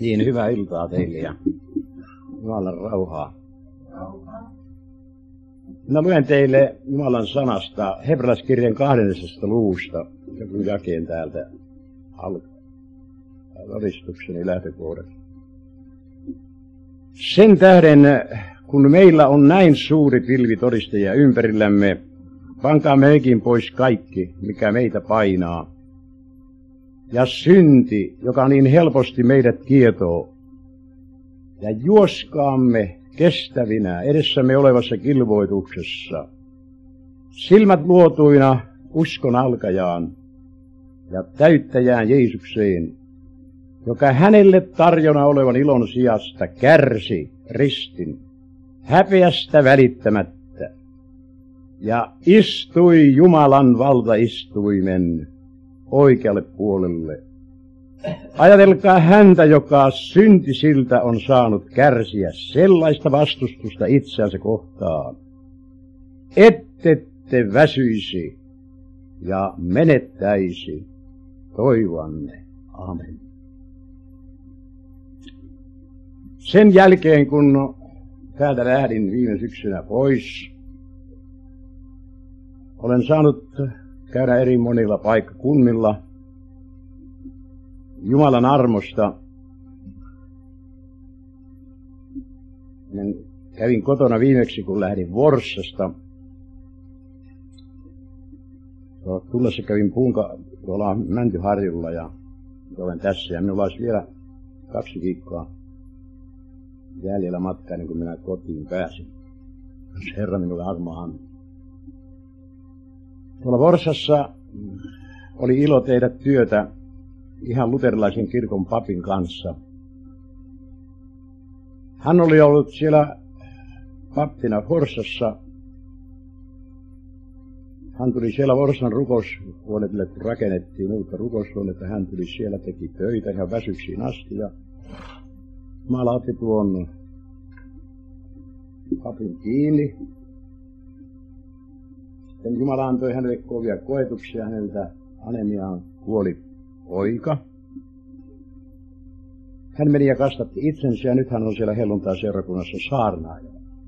Niin, hyvää iltaa teille ja Jumalan rauhaa. Minä luen teille Jumalan sanasta Hebrealaiskirjan 12. luvusta, joku jakeen täältä todistukseni lähtökohdasta. Sen tähden, kun meillä on näin suuri pilvi todistajia ympärillämme, pankaa mekin pois kaikki, mikä meitä painaa, ja synti, joka niin helposti meidät kietoo, ja juoskaamme kestävinä edessämme olevassa kilvoituksessa, silmät luotuina uskon alkajaan ja täyttäjään Jeesukseen, joka hänelle tarjona olevan ilon sijasta kärsi ristin, häpeästä välittämättä, ja istui Jumalan valtaistuimen oikealle puolelle. Ajatelkaa häntä, joka syntisiltä on saanut kärsiä sellaista vastustusta itseänsä kohtaan, ettette väsyisi ja menettäisi toivonne. Amen. Sen jälkeen, kun täältä lähdin viime syksynä pois, olen saanut käydä eri monilla paikkakunnilla Jumalan armosta. Kävin kotona viimeksi, kun lähdin Forssasta. Tullessa kävin tuolla Mäntyharjulla ja olen tässä. Ja minulla olisi vielä 2 viikkoa jäljellä matkaa, niin kun minä kotiin pääsin. Jos Herra minulle armoa antaa. Tuolla Forssassa oli ilo tehdä työtä ihan luterilaisen kirkon papin kanssa. Hän oli ollut siellä pappina Forssassa. Hän tuli siellä Forssan rukoushuoneelle, kun rakennettiin uutta rukoushuonetta. Hän tuli siellä, teki töitä ihan väsyksiin asti. Ja Jumala otti tuon papin kiinni. Sitten Jumala antoi hänelle kovia koetuksia. Häneltä anemiaan kuoli poika. Hän meni ja kastatti itsensä ja nyt hän on siellä helluntai-seurakunnassa saarnaaja.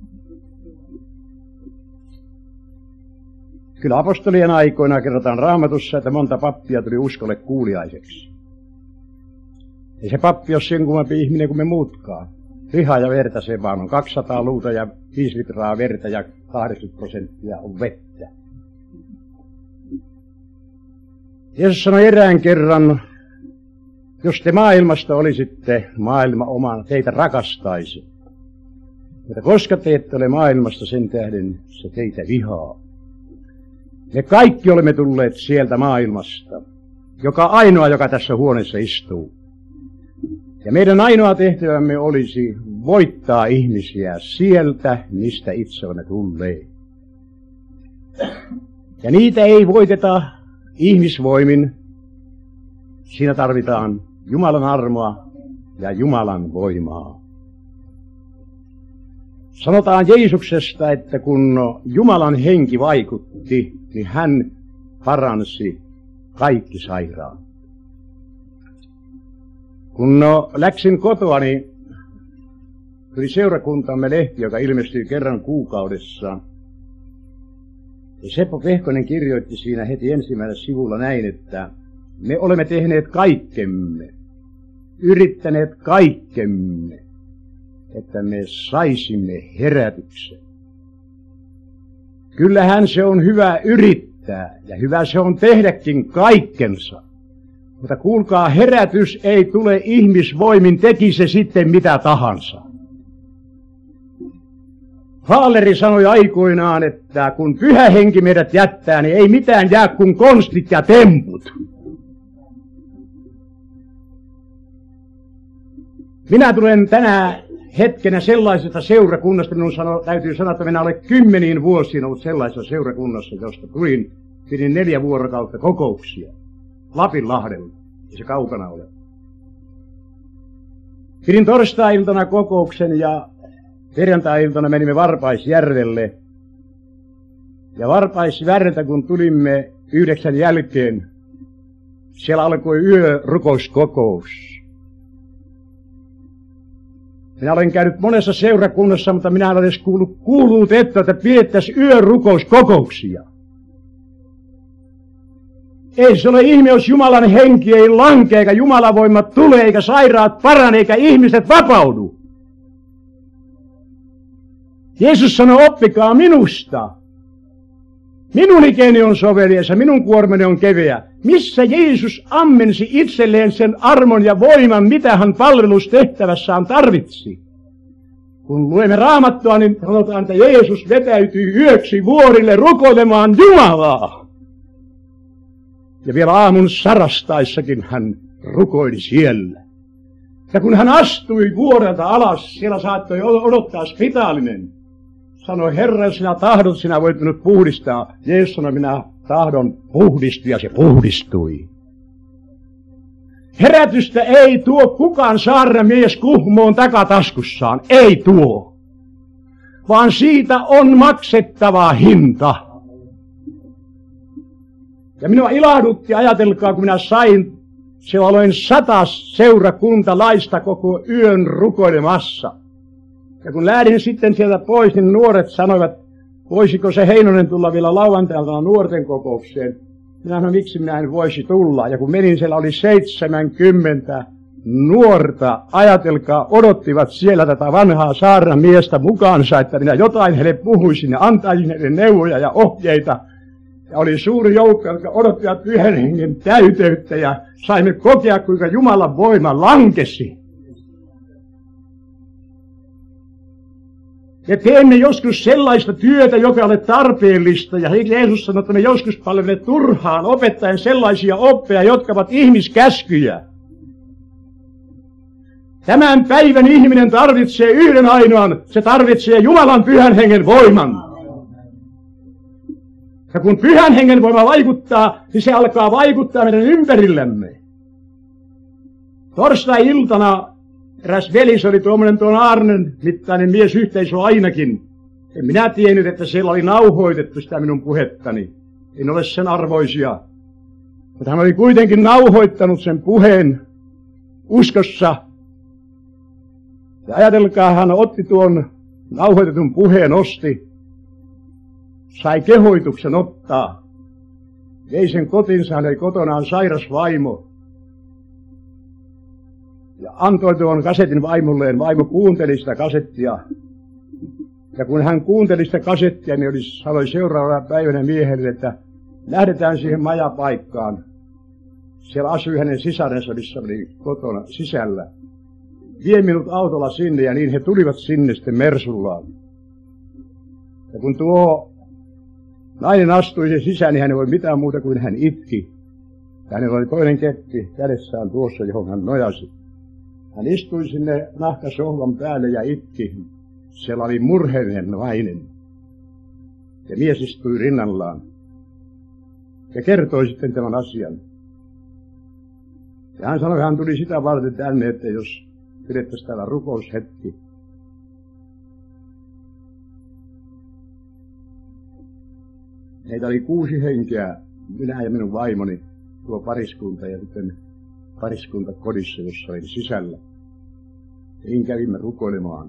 Kyllä apostolien aikoina kerrotaan Raamatussa, että monta pappia tuli uskolle kuuliaiseksi. Ei se pappi ole sen kummempi ihminen kuin me muutkaan. Lihaa ja verta se vaan on 200 luuta ja 5 litraa verta ja 80% on vettä. Jeesus sanoi erään kerran, jos te maailmasta olisitte, maailma oman teitä rakastaisi. Mutta koska te ette ole maailmasta, sen tähden se teitä vihaa. Me kaikki olemme tulleet sieltä maailmasta, joka ainoa, joka tässä huoneessa istuu. Ja meidän ainoa tehtävämme olisi voittaa ihmisiä sieltä, mistä itse olemme tulleet. Ja niitä ei voiteta ihmisvoimin. Siinä tarvitaan Jumalan armoa ja Jumalan voimaa. Sanotaan Jeesuksesta, että kun Jumalan henki vaikutti, niin hän paransi kaikki sairaat. Kun läksin kotoa, niin tuli seurakuntamme lehti, joka ilmestyi kerran kuukaudessa. Ja Seppo Pehkonen kirjoitti siinä heti ensimmäisellä sivulla näin, että me olemme tehneet kaikkemme, yrittäneet kaikkemme, että me saisimme herätyksen. Kyllähän se on hyvä yrittää ja hyvä se on tehdäkin kaikkensa. Mutta kuulkaa, herätys ei tule ihmisvoimin, teki se sitten mitä tahansa. Haaleri sanoi aikoinaan, että kun Pyhä Henki meidät jättää, niin ei mitään jää kuin konstit ja temput. Minä tulen tänä hetkenä sellaisesta seurakunnasta, minun täytyy sanoa, että minä olen 10 vuosia ollut sellaisessa seurakunnassa, josta pidin 4 vuorokautta kokouksia Lapinlahdella, ei se kaukana ole. Pidin torstai-iltana kokouksen ja perjantai-iltana menimme Varpaisjärvelle. Ja Varpaisjärveltä kun tulimme 9 jälkeen, siellä alkoi yörukouskokous. Minä olen käynyt monessa seurakunnassa, mutta minä en ole edes kuullut, että pidettäisiin yörukouskokouksia. Ei se ole ihme, jos Jumalan henki ei lankea, eikä Jumalan voima tule, eikä sairaat parane, eikä ihmiset vapaudu. Jeesus sanoi, oppikaa minusta. Minun ikäni on sovelias ja minun kuormani on keveä. Missä Jeesus ammensi itselleen sen armon ja voiman, mitä hän palvelustehtävässään tarvitsi? Kun luemme Raamattua, niin sanotaan, että Jeesus vetäytyi yöksi vuorille rukoilemaan Jumalaa. Ja vielä aamun sarastaissakin hän rukoili siellä. Ja kun hän astui vuorelta alas, siellä saattoi odottaa spitaalinen. Sanoi, Herra, jos sinä tahdot, sinä voit minut puhdistaa. Jeesus sanoi, minä tahdon puhdistua, ja se puhdistui. Herätystä ei tuo kukaan saarnamies Kuhmoon takataskussaan. Ei tuo. Vaan siitä on maksettava hinta. Ja minua ilahdutti, ajatelkaa, kun minä sain, siellä aloin 100 seurakuntalaista koko yön rukoilemassa. Ja kun lähdin sitten sieltä pois, niin nuoret sanoivat, voisiko se Heinonen tulla vielä lauantailta nuorten kokoukseen. Minä sanoin, miksi minä en voisi tulla. Ja kun menin, siellä oli 70 nuorta, ajatelkaa, odottivat siellä tätä vanhaa saarnamiestä mukaansa, että minä jotain heille puhuisin ja antaisin heille neuvoja ja ohjeita. Ja oli suuri joukko, jotka odottivat Pyhän Hengen täyteyttä ja saimme kokea, kuinka Jumalan voima lankesi. Me teemme joskus sellaista työtä, joka ei ole tarpeellista, ja Jeesus sanoi, että me joskus palvelemme turhaan opettaen sellaisia oppeja, jotka ovat ihmiskäskyjä. Tämän päivän ihminen tarvitsee yhden ainoan, se tarvitsee Jumalan Pyhän Hengen voiman. Ja kun Pyhän Hengen voima vaikuttaa, niin se alkaa vaikuttaa meidän ympärillämme. Torstai-iltana eräs veli, se oli tuon Aarnen mittainen miesyhteisö ainakin. En minä tiennyt, että siellä oli nauhoitettu sitä minun puhettani. En ole sen arvoisia. Mutta hän oli kuitenkin nauhoittanut sen puheen uskossa. Ja ajatelkaa, hän otti tuon nauhoitetun puheen, sai kehoituksen ottaa. Vei sen kotinsa, hän oli kotonaan sairas vaimo. Ja antoi tuon kasetin vaimolleen. Vaimo kuunteli sitä kasettia. Ja kun hän kuunteli sitä kasettia, niin sanoi seuraavana päivänä miehelle, että lähdetään siihen majapaikkaan. Siellä asui hänen sisarensa, missä oli kotona sisällä. Vie minut autolla sinne, ja niin he tulivat sinne sitten Mersullaan. Ja kun tuo nainen astui sen sisään, niin hän ei voi mitään muuta kuin hän itki. Ja hänellä oli toinen keppi kädessään tuossa, johon hän nojasi. Hän istui sinne nahkasohvan päälle ja itki. Siellä oli murheellinen nainen. Ja mies istui rinnallaan. Ja kertoi sitten tämän asian. Ja hän sanoi, että hän tuli sitä varten tänne, että jos pidettäisiin täällä rukoushetki. Meitä oli 6 henkeä, minä ja minun vaimoni, tuo pariskunta ja sitten pariskunta kodissa, jossa oli sisällä. Niin kävimme rukoilemaan.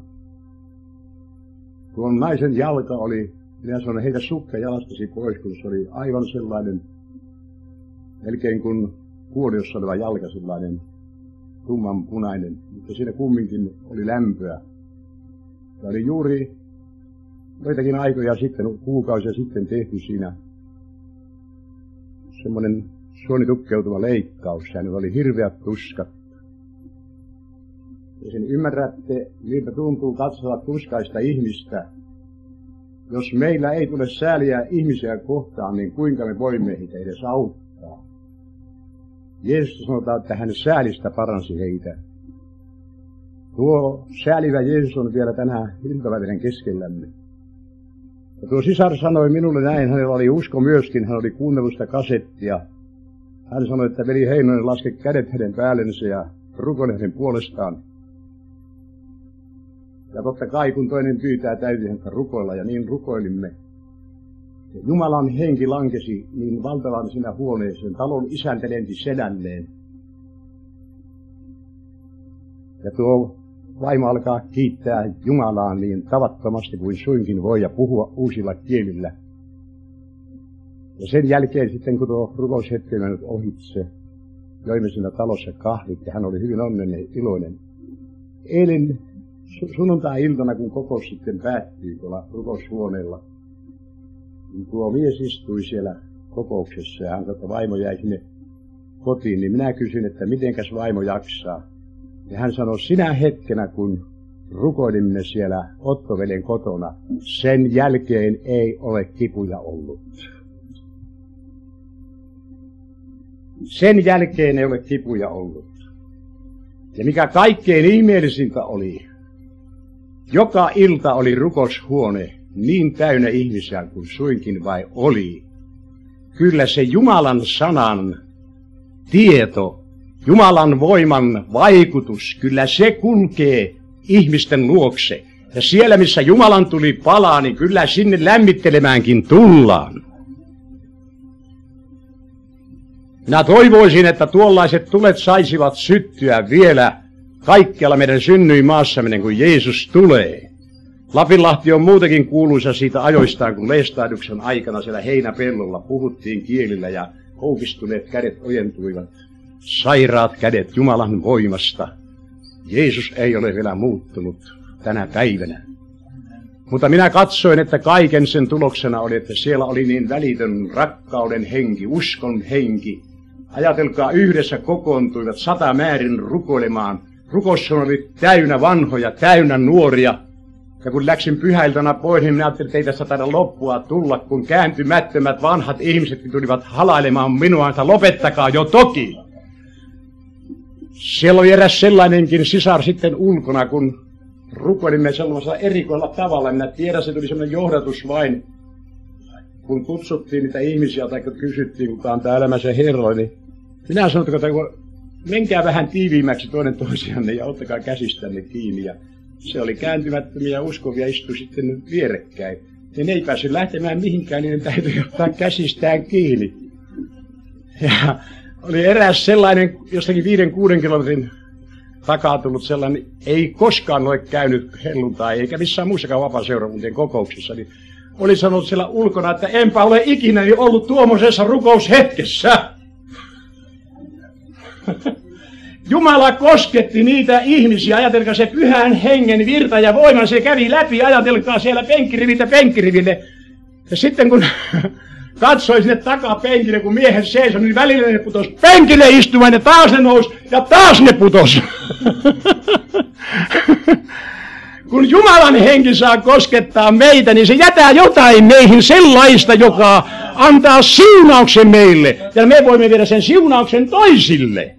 Tuon naisen jalka oli, minä sanoin, heitä sukka jalastasi pois, kun se oli aivan sellainen, melkein kuin kuoliossa oleva jalka, sellainen tummanpunainen, mutta siinä kumminkin oli lämpöä. Ja oli juuri joitakin aikoja sitten, kuukausia sitten tehty siinä semmoinen suonitukkeutuva leikkaus. Hänellä oli hirveät tuskat. Ja sen ymmärrätte, miltä tuntuu katsella tuskaista ihmistä. Jos meillä ei tule sääliä ihmisiä kohtaan, niin kuinka me voimme heitä edes auttaa? Jeesus sanotaan, että hän säälistä paransi heitä. Tuo säälivä Jeesus on vielä tänä iltapäivän keskellämme. Ja tuo sisar sanoi minulle näin, hänellä oli usko myöskin, hän oli kuunnellut sitä kasettia. Hän sanoi, että veli Heinonen, laske kädet hänen päällensä ja rukoile hänen puolestaan. Ja totta kai, kun toinen pyytää, täytyy häntä rukoilla, ja niin rukoilimme. Ja Jumalan henki lankesi niin valtavan siinä huoneeseen, talon isäntä lenti selälleen. Ja tuo vaimo alkaa kiittää Jumalaa niin tavattomasti kuin suinkin voi ja puhua uusilla kielillä. Ja sen jälkeen sitten, kun tuo rukoushetki mennyt ohitse, joimme siinä talossa kahvit ja hän oli hyvin onnellinen, iloinen. Eilen sunnuntai-iltana, kun kokous sitten päättyi tuolla rukoushuoneella, niin tuo mies istui siellä kokouksessa ja hän sanoi, että vaimo jäi sinne kotiin, niin minä kysyin, että mitenkäs vaimo jaksaa. Ja hän sanoi, sinä hetkenä, kun rukoilimme siellä Otto-veljen kotona, sen jälkeen ei ole kipuja ollut. Sen jälkeen ei ole kipuja ollut. Ja mikä kaikkein ihmeellisintä oli, joka ilta oli rukoushuone niin täynnä ihmisiä kuin suinkin vai oli. Kyllä se Jumalan sanan tieto, Jumalan voiman vaikutus, kyllä se kulkee ihmisten luokse. Ja siellä, missä Jumalan tuli palaa, niin kyllä sinne lämmittelemäänkin tullaan. Minä toivoisin, että tuollaiset tulet saisivat syttyä vielä kaikkialla meidän synnyinmaassamme, kun Jeesus tulee. Lapinlahti on muutenkin kuuluisa siitä ajoistaan, kun leestahduksen aikana siellä heinäpellolla puhuttiin kielillä ja koukistuneet kädet ojentuivat. Sairaat kädet Jumalan voimasta. Jeesus ei ole vielä muuttunut tänä päivänä. Mutta minä katsoin, että kaiken sen tuloksena oli, että siellä oli niin välitön rakkauden henki, uskon henki. Ajatelkaa, yhdessä kokoontuivat 100 määrin rukoilemaan. Rukous oli täynnä vanhoja, täynnä nuoria. Ja kun läksin pyhäiltana pois, niin minä ajattelin, että ei tässä taida loppua tulla, kun kääntymättömät vanhat ihmiset tulivat halailemaan minua, että lopettakaa jo toki. Siellä oli eräs sellainenkin sisar sitten ulkona, kun rukoilimme sellaisella erikoilla tavalla. Minä tiedän, se tuli sellainen johdatus vain, kun kutsuttiin niitä ihmisiä tai kysyttiin, kun antaa elämänsä Herralle, niin minä sanoin, että menkää vähän tiiviimmäksi toinen toisianne ja ottakaa käsistänne kiinni. Ja se oli kääntymättömiä ja uskovia istui sitten vierekkäin. Ja ne ei päässyt lähtemään mihinkään, niin ne täytyi ottaa käsistään kiinni. Ja oli eräs sellainen, jostakin 5-6 kilometrin takaa tullut sellainen, ei koskaan ole käynyt helluntai, eikä missään muissakaan vapaaseurakuntien kokouksissa, niin oli sanonut siellä ulkona, että enpä ole ikinä ollut tuommoisessa rukoushetkessä. Jumala kosketti niitä ihmisiä, ajatelkaa se pyhän hengen virta ja voiman, se kävi läpi, ajatelkaa siellä penkkiriviltä penkkiriville. Ja sitten kun katsoi sinne takapenkille, kun miehen seisoi, niin välillä ne putosi penkille istumaan ja taas ne nousi ja taas ne putosi. Kun Jumalan henki saa koskettaa meitä, niin se jätää jotain meihin sellaista, joka antaa siunauksen meille. Ja me voimme viedä sen siunauksen toisille.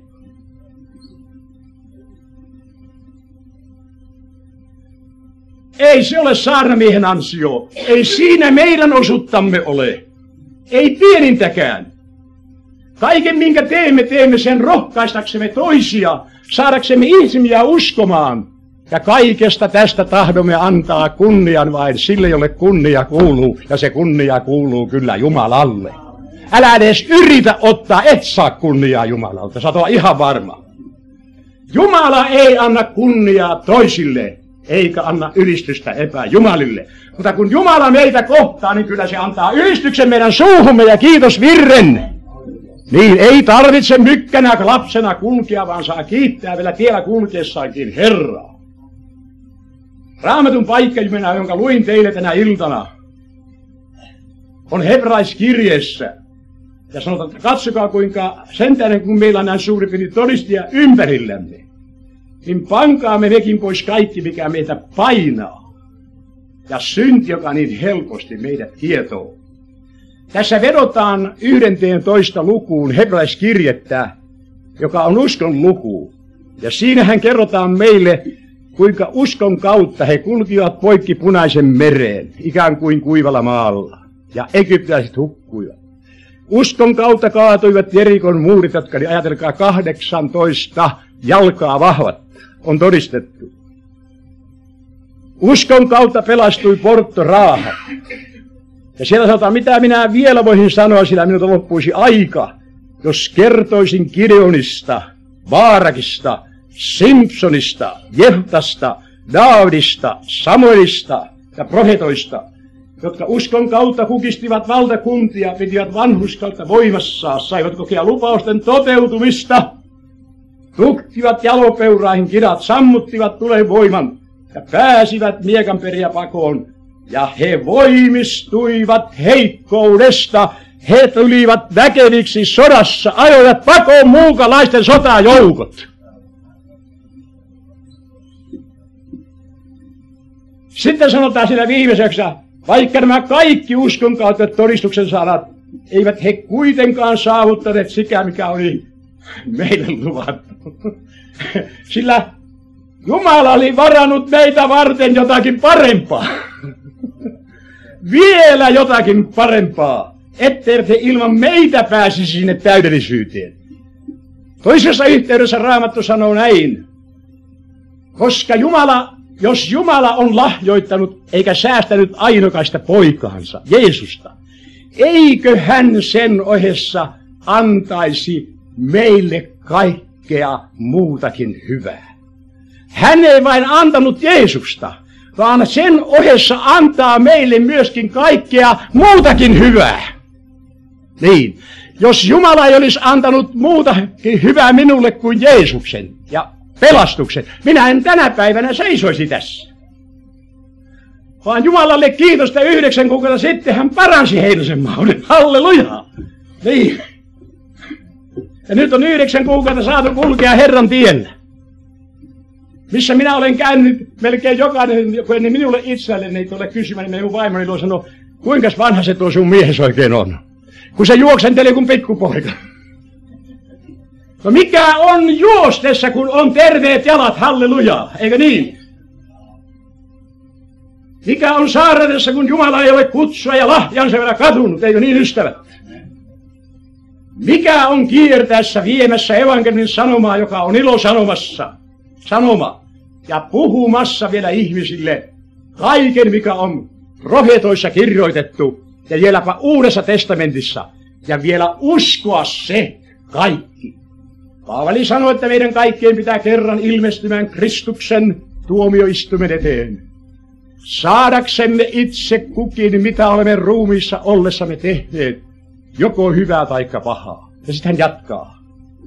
Ei se ole saarnamiehen ansio. Ei siinä meidän osuuttamme ole. Ei pienintäkään. Kaiken minkä teemme sen rohkaistaksemme toisia, saadaksemme ihmisiä uskomaan. Ja kaikesta tästä tahdomme antaa kunnian vain sille, jolle kunnia kuuluu. Ja se kunnia kuuluu kyllä Jumalalle. Älä edes yritä ottaa, et saa kunniaa Jumalalta. Saat olla ihan varma. Jumala ei anna kunniaa toisille, eikä anna ylistystä epäjumalille. Mutta kun Jumala meitä kohtaa, niin kyllä se antaa ylistyksen meidän suuhumme ja kiitosvirren. Niin ei tarvitse mykkänä lapsena kulkea, vaan saa kiittää vielä tiellä kulkeessaankin Herraa. Raamatun paikka, jonka luin teille tänä iltana, on Hebraiskirjeessä. Ja sanotaan, että katsokaa kuinka sentään, kun meillä on näin suuri pieni todistajia ympärillämme, niin pankaamme mekin pois kaikki, mikä meitä painaa. Ja synti, joka niin helposti meidät kietoo. Tässä vedotaan 11 lukuun Hebraiskirjettä, joka on uskon luku. Ja siinähän kerrotaan meille, kuinka uskon kautta he kulkivat poikki Punaisen mereen, ikään kuin kuivalla maalla. Ja egyptiläiset hukkuivat. Uskon kautta kaatuivat Jerikon muurit, jotka oli, ajatelkaa, 18 jalkaa vahvat, on todistettu. Uskon kautta pelastui Porto Raaha. Ja siellä sanotaan, mitä minä vielä voisin sanoa, sillä minulta loppuisi aika, jos kertoisin Gideonista, Baarakista, Simpsonista, Jeftasta, Daavidista, Samuelista ja profetoista, jotka uskon kautta kukistivat valtakuntia, pitivät vanhurskautta voimassaan, saivat kokea lupausten toteutumista, tukkivat jalopeuraihin kidat, sammuttivat tulen voiman ja pääsivät miekanperiä pakoon. Ja he voimistuivat heikkoudesta, he tulivat väkeviksi sodassa, ajoivat pakoon muukalaisten sotajoukot. Sitten sanotaan siinä viimeiseksi, vaikka nämä kaikki uskon kautta todistuksen sanat, eivät he kuitenkaan saavuttaneet sitä, mikä oli meille luvattu. Sillä Jumala oli varannut meitä varten jotakin parempaa. Vielä jotakin parempaa, etteivät he ilman meitä pääsisi sinne täydellisyyteen. Toisessa yhteydessä Raamattu sanoo näin, koska jos Jumala on lahjoittanut eikä säästänyt ainokaista poikaansa, Jeesusta, eikö hän sen ohessa antaisi meille kaikkea muutakin hyvää? Hän ei vain antanut Jeesusta, vaan sen ohessa antaa meille myöskin kaikkea muutakin hyvää. Niin, jos Jumala ei olisi antanut muutakin hyvää minulle kuin Jeesuksen ja pelastuksen, minä en tänä päivänä seisoisi tässä. Vaan Jumalalle kiitosta 9 kuukautta sitten hän paransi Heinosen mauden. Halleluja! Niin. Ja nyt on 9 kuukautta saatu kulkea Herran tiellä. Missä minä olen käynyt melkein jokainen, kun ennen minulle itselleni ei tule kysymään, niin minun vaimoni tuo sanoo, kuinka vanha se tuo sun mies oikein on? Kun se juoksenteli kuin pikkupoika. No mikä on juostessa, kun on terveet jalat, halleluja, eikö niin? Mikä on saarnatessa, kun Jumala ei ole kutsua ja lahjansa vielä katunut, eikö niin ystävät? Mikä on kiertäessä viemässä evankeliumin sanomaa, joka on sanoma, ja puhumassa vielä ihmisille kaiken, mikä on profeetoissa kirjoitettu, ja vieläpä Uudessa testamentissa, ja vielä uskoa se kaikki. Paavali sanoi, että meidän kaikkien pitää kerran ilmestymään Kristuksen tuomioistuimen eteen. Saadaksemme itse kukin, mitä olemme ruumiissa ollessamme tehneet, joko hyvää tai pahaa. Ja sitten hän jatkaa.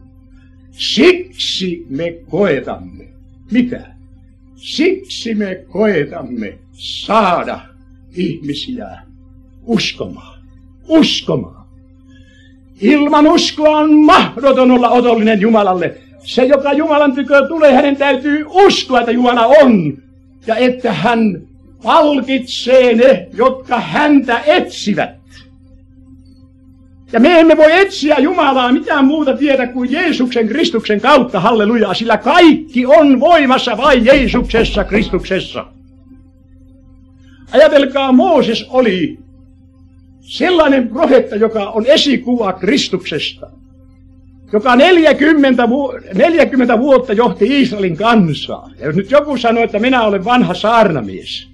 Siksi me koetamme. Mitä? Siksi me koetamme saada ihmisiä uskomaan. Uskomaan. Ilman uskoa on mahdoton olla otollinen Jumalalle. Se, joka Jumalan tykö tulee, hänen täytyy uskoa, että Jumala on. Ja että hän palkitsee ne, jotka häntä etsivät. Ja me emme voi etsiä Jumalaa mitään muuta tietä kuin Jeesuksen Kristuksen kautta, halleluja, sillä kaikki on voimassa vain Jeesuksessa Kristuksessa. Ajatelkaa, Mooses oli sellainen profeetta, joka on esikuva Kristuksesta, joka 40 vuotta johti Israelin kansaa. Ja jos nyt joku sanoo, että minä olen vanha saarnamies.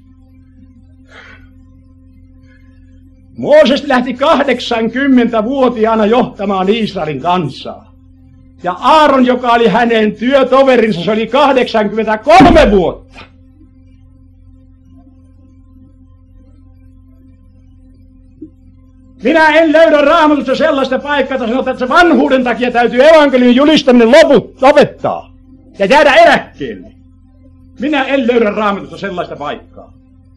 Mooses lähti 80-vuotiaana johtamaan Israelin kansaa. Ja Aaron, joka oli hänen työtoverinsa, se oli 83 vuotta. Minä en löydä Raamatusta sellaista paikkaa, että sanotaan, että se vanhuuden takia täytyy evankeliumin julistaminen lopettaa ja jäädä eläkkeelle. Minä en löydä Raamatusta sellaista paikkaa.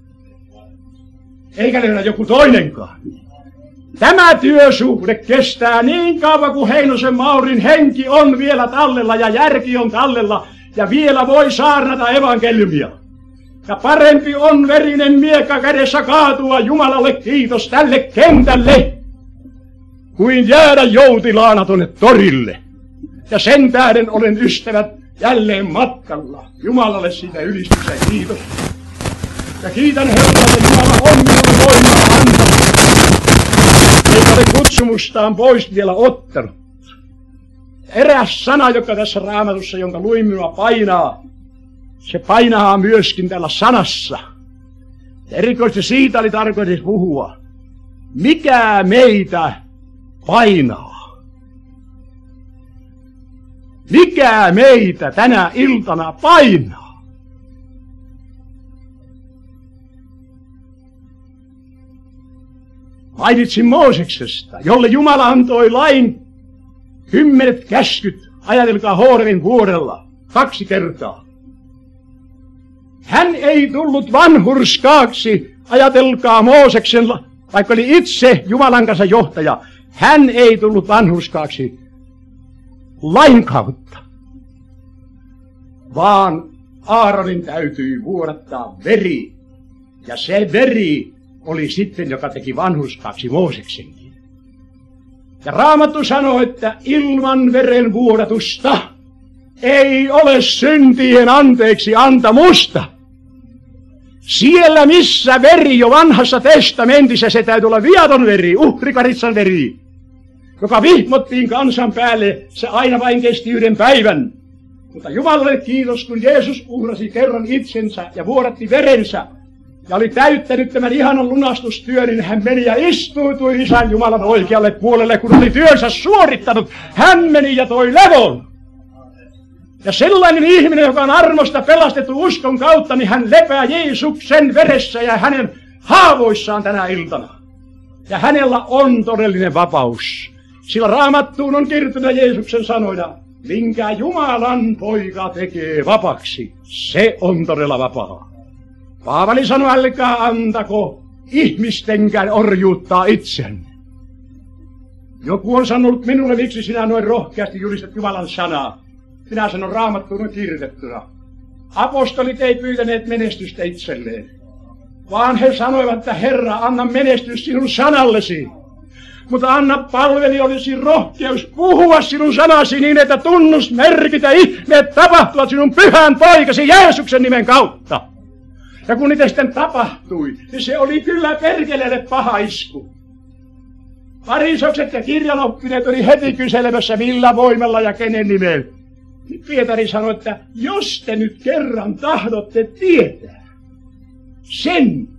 Eikä löydä joku toinenkaan. Tämä työsuhde kestää niin kauan kuin Heinosen Maurin henki on vielä tallella ja järki on tallella ja vielä voi saarnata evankeliumia. Ja parempi on verinen miekka kädessä kaatua Jumalalle kiitos tälle kentälle, kuin jäädä joutilaana tuonne torille. Ja sen tähden olen ystävät jälleen matkalla. Jumalalle siitä ylistyksen kiitos. Ja kiitän Herraa, että Jumala on minulle voimaa antanut. Eikä ole kutsumustaan pois vielä ottanut. Eräs sana, joka tässä Raamatussa, jonka luin, minua painaa. Se painaa myöskin tällä sanassa. Ja erikoisesti siitä oli tarkoitus puhua. Mikä meitä painaa? Mikä meitä tänä iltana painaa? Mainitsin Mooseksesta, jolle Jumala antoi lain 10 käskyt, ajatelkaa Horebin vuorella, 2 kertaa. Hän ei tullut vanhurskaaksi, ajatelkaa Mooseksella, vaikka oli itse Jumalan kanssa johtaja. Hän ei tullut vanhurskaaksi lain kautta, vaan Aaronin täytyi vuodattaa veri. Ja se veri oli sitten, joka teki vanhurskaaksi Mooseksenkin. Ja Raamattu sanoo, että ilman veren vuodatusta ei ole syntien anteeksi antamusta. Siellä missä veri jo vanhassa testamentissa, se täytyy olla viaton veri, uhrikaritsan veri, joka vihmottiin kansan päälle, se aina vain kesti 1 päivän. Mutta Jumalalle kiitos, kun Jeesus uhrasi kerran itsensä ja vuodatti verensä ja oli täyttänyt tämän ihanan lunastustyön, niin hän meni ja istuutui Isän Jumalan oikealle puolelle, kun oli työnsä suorittanut. Hän meni ja toi levon. Ja sellainen ihminen, joka on armosta pelastettu uskon kautta, niin hän lepää Jeesuksen veressä ja hänen haavoissaan tänä iltana. Ja hänellä on todellinen vapaus. Sillä Raamattuun on kirjoittanut Jeesuksen sanoja, minkä Jumalan poika tekee vapaksi, se on todella vapaa. Paavali sanoi, älkää antako ihmistenkään orjuuttaa itsenne. Joku on sanonut minulle, miksi sinä noin rohkeasti julistat Jumalan sanaa. Minä sanon, Raamattuun on kirjoitettuna. Apostolit ei pyytäneet menestystä itselleen, vaan he sanoivat, että Herra, anna menestys sinun sanallesi. Mutta anna palvelijoillesi rohkeus puhua sinun sanasi niin, että tunnusmerkit ja ihmeet tapahtuvat sinun pyhän poikasi Jeesuksen nimen kautta. Ja kun niitä sitten tapahtui, niin se oli kyllä perkeleelle paha isku. Farisokset ja kirjanoppineet oli heti kyselemässä millä voimalla ja kenen nimellä. Pietari sanoi, että jos te nyt kerran tahdotte tietää sen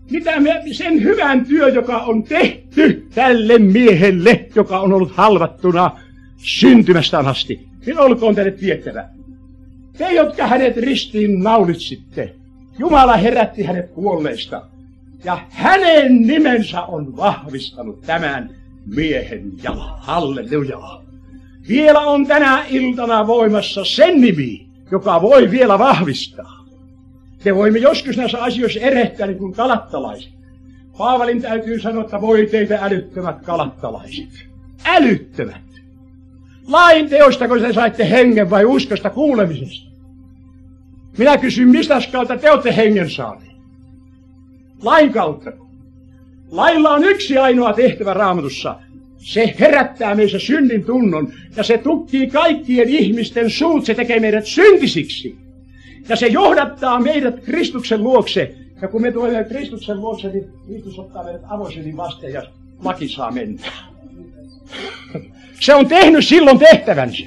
hyvän työ, joka on tehty tälle miehelle, joka on ollut halvattuna syntymästään asti, niin olkoon teille tiettävä. Te, jotka hänet ristiin naulitsitte, Jumala herätti hänet kuolleista, ja hänen nimensä on vahvistanut tämän miehen jalan. Halleluja! Vielä on tänä iltana voimassa sen nimi, joka voi vielä vahvistaa. Me voimme joskus näissä asioissa erehtää niin kuin kalattalaiset. Paavalin täytyy sanoa, että voi teitä älyttömät kalattalaiset. Älyttömät! Lain teostako te saitte hengen vai uskosta kuulemisesta? Minä kysyn, mistä kautta te olette hengen saaneet? Lain kautta. Lailla on yksi ainoa tehtävä Raamatussa. Se herättää meissä synnin tunnon ja se tukkii kaikkien ihmisten suut, se tekee meidät syntisiksi. Ja se johdattaa meidät Kristuksen luokse. Ja kun me tulemme Kristuksen luokse, niin Kristus ottaa meidät avoisin vasten ja laki saa mennä. Se on tehnyt silloin tehtävänsä.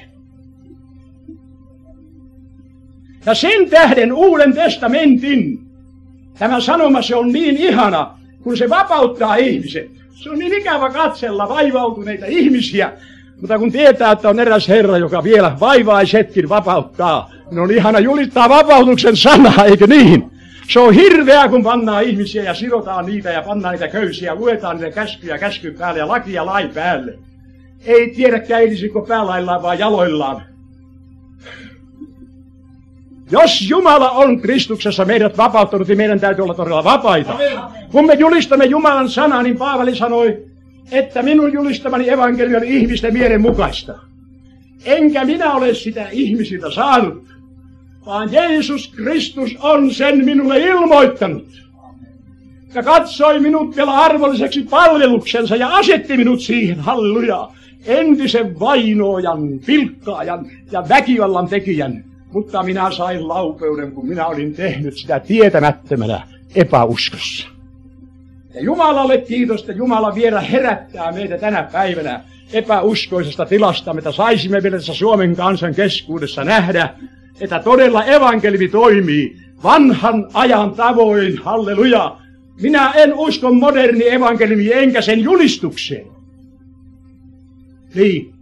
Ja sen tähden Uuden testamentin tämä sanoma, se on niin ihana, kun se vapauttaa ihmiset. Se on niin ikävä katsella vaivautuneita ihmisiä, mutta kun tietää, että on eräs Herra, joka vielä vaivaisetkin vapauttaa, niin on ihana julistaa vapautuksen sanaa, eikö niin? Se on hirveää, kun pannaan ihmisiä ja sidotaan niitä ja pannaan niitä köysiä, luetaan niitä käskyjä käskyn päälle ja lakia lain päälle. Ei tiedä käylisikö päälaillaan vai jaloillaan. Jos Jumala on Kristuksessa meidät vapauttanut, niin meidän täytyy olla todella vapaita. Kun me julistamme Jumalan sanaa, niin Paavali sanoi, että minun julistamani evankeliumi on ihmisten mielen mukaista. Enkä minä ole sitä ihmisiltä saanut, vaan Jeesus Kristus on sen minulle ilmoittanut. Ja katsoi minut vielä arvolliseksi palveluksensa ja asetti minut siihen, halleluja, entisen vainoajan, pilkkaajan ja väkivallan tekijän. Mutta minä sain laupeuden, kun minä olin tehnyt sitä tietämättömänä epäuskossa. Ja Jumalalle kiitos, että Jumala vielä herättää meitä tänä päivänä epäuskoisesta tilasta, että saisimme vielä tässä Suomen kansan keskuudessa nähdä, että todella evankeliumi toimii vanhan ajan tavoin, halleluja. Minä en usko moderni evankeliumi enkä sen julistukseen. Niin.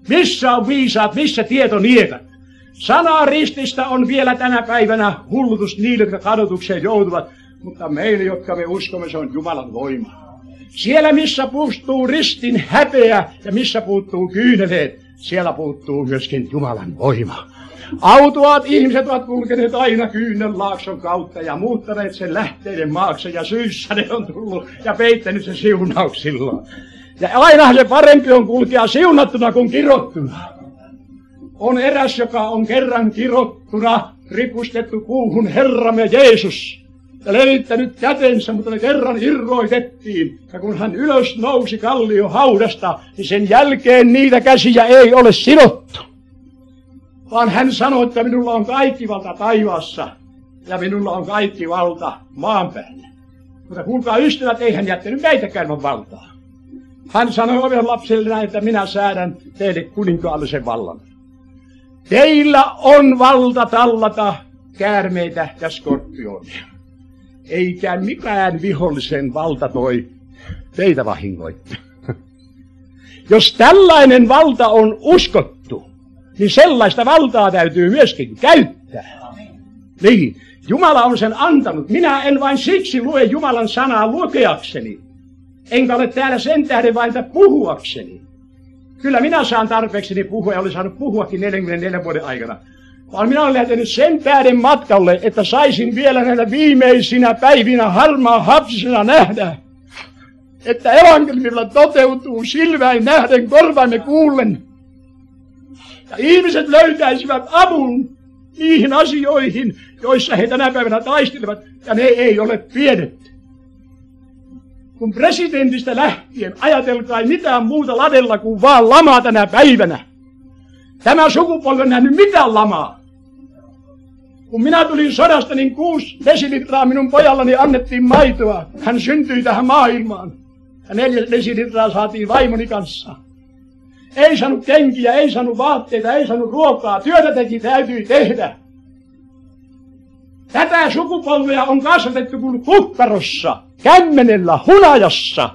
Missä on viisaat, missä tietoniekat? Sana rististä on vielä tänä päivänä hullutus niille, jotka kadotukseen joutuvat, mutta meille, jotka me uskomme, se on Jumalan voima. Siellä, missä puuttuu ristin häpeä ja missä puuttuu kyyneleet, siellä puuttuu myöskin Jumalan voima. Autuaat ihmiset ovat kulkeneet aina Kyynellaakson kautta ja muuttaneet sen lähteiden maaksi ja syissä ne on tullut ja peittänyt sen siunauksillaan. Ja aina se parempi on kulkea siunattuna kuin kirottuna. On eräs, joka on kerran kirottuna ripustettu puuhun Herramme Jeesus ja levittänyt kätensä, mutta ne kerran irroitettiin. Ja kun hän ylös nousi kallio haudasta, niin sen jälkeen niitä käsiä ei ole sidottu. Vaan hän sanoi, että minulla on kaikki valta taivaassa ja minulla on kaikki valta maan päällä. Mutta kuulkaa ystävät, ei hän jättänyt meitäkään valtaa. Hän sanoi oven lapselle näin, että minä säädän teille kuninkaallisen vallan. Teillä on valta tallata käärmeitä ja skorpionia. Eikä mikään vihollisen valta toi teitä vahingoitta. Jos tällainen valta on uskottu, niin sellaista valtaa täytyy myöskin käyttää. Niin, Jumala on sen antanut. Minä en vain siksi lue Jumalan sanaa lukeakseni. Enkä ole täällä sen tähden vain puhuakseni. Kyllä minä saan tarpeekseni puhua ja olen saanut puhuakin 44 vuoden aikana. Vaan minä olen lähtenyt sen tähden matkalle, että saisin vielä näinä viimeisinä päivinä harmaa hapsisena nähdä, että evankeliumilla toteutuu silmäin nähden, korvaimme kuullen. Ja ihmiset löytäisivät avun niihin asioihin, joissa he tänä päivänä taistelevat, ja ne ei ole pienetty. Kun presidentistä lähtien ajatelkaa ei mitään muuta ladella kuin vaan lamaa tänä päivänä. Tämä sukupolvi on nähnyt mitään lamaa. Kun minä tulin sodasta, niin 6 desilitraa minun pojallani annettiin maitoa. Hän syntyi tähän maailmaan. Ja 4 desilitraa saatiin vaimoni kanssa. Ei saanut kenkiä, ei saanut vaatteita, ei saanut ruokaa. Työtä täytyi tehdä. Tätä sukupolvea on kasvatettu kuin kukkarossa, kämmenellä, hunajassa.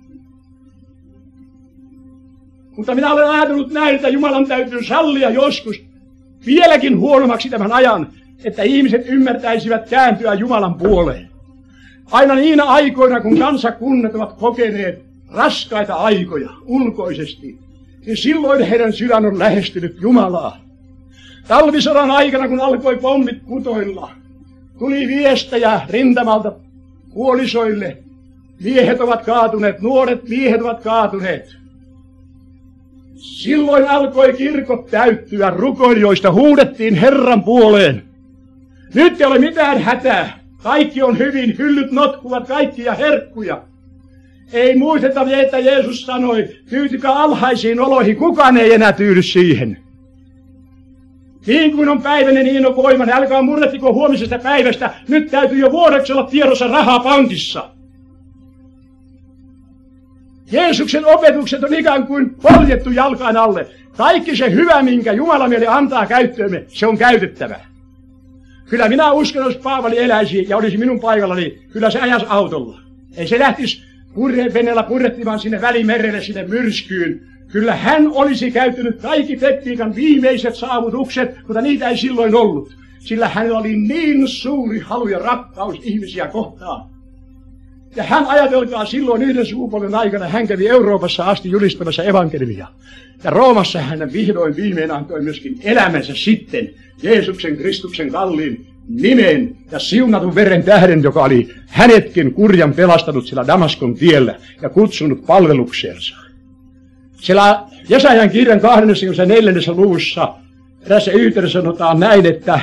Mutta minä olen ajatellut näin, että Jumalan täytyy sallia joskus vieläkin huonommaksi tämän ajan, että ihmiset ymmärtäisivät kääntyä Jumalan puoleen. Aina niinä aikoina, kun kansakunnat ovat kokeneet raskaita aikoja ulkoisesti, niin silloin heidän sydän on lähestynyt Jumalaa. Talvisodan aikana, kun alkoi pommit kutoilla, tuli viestejä rintamalta puolisoille. Miehet ovat kaatuneet, nuoret miehet ovat kaatuneet. Silloin alkoi kirkot täyttyä rukoilijoista, huudettiin Herran puoleen. Nyt ei ole mitään hätää. Kaikki on hyvin, hyllyt notkuvat kaikkia herkkuja. Ei muisteta, että Jeesus sanoi, tyytykää alhaisiin oloihin, kukaan ei enää tyydy siihen. Niin kuin on päiväinen, niin on voimainen. Älkää murrehtiko huomisesta päivästä. Nyt täytyy jo vuodeksi olla tiedossa rahaa pankissa. Jeesuksen opetukset on ikään kuin poljettu jalkaan alle. Kaikki se hyvä, minkä Jumala meille antaa käyttöömme, se on käytettävä. Kyllä minä uskon, jos Paavali eläisi ja olisi minun paikallani, kyllä se ajaisi autolla. Ei se lähtisi veneellä purjehtimaan sinne Välimerelle, sinne myrskyyn. Kyllä hän olisi käyttänyt kaikki tekniikan viimeiset saavutukset, mutta niitä ei silloin ollut. Sillä hänellä oli niin suuri halu ja rakkaus ihmisiä kohtaan. Ja hän, ajatelkaa, silloin yhden sukupolven aikana hän kävi Euroopassa asti julistamassa evankeliumia. Ja Roomassa hän vihdoin viimein antoi myöskin elämänsä sitten Jeesuksen Kristuksen kalliin nimen ja siunatun veren tähden, joka oli hänetkin kurjan pelastanut sillä Damaskon tiellä ja kutsunut palvelukseensa. Siellä Jesajan kirjan 24. luvussa tässä yhteydessä sanotaan näin, että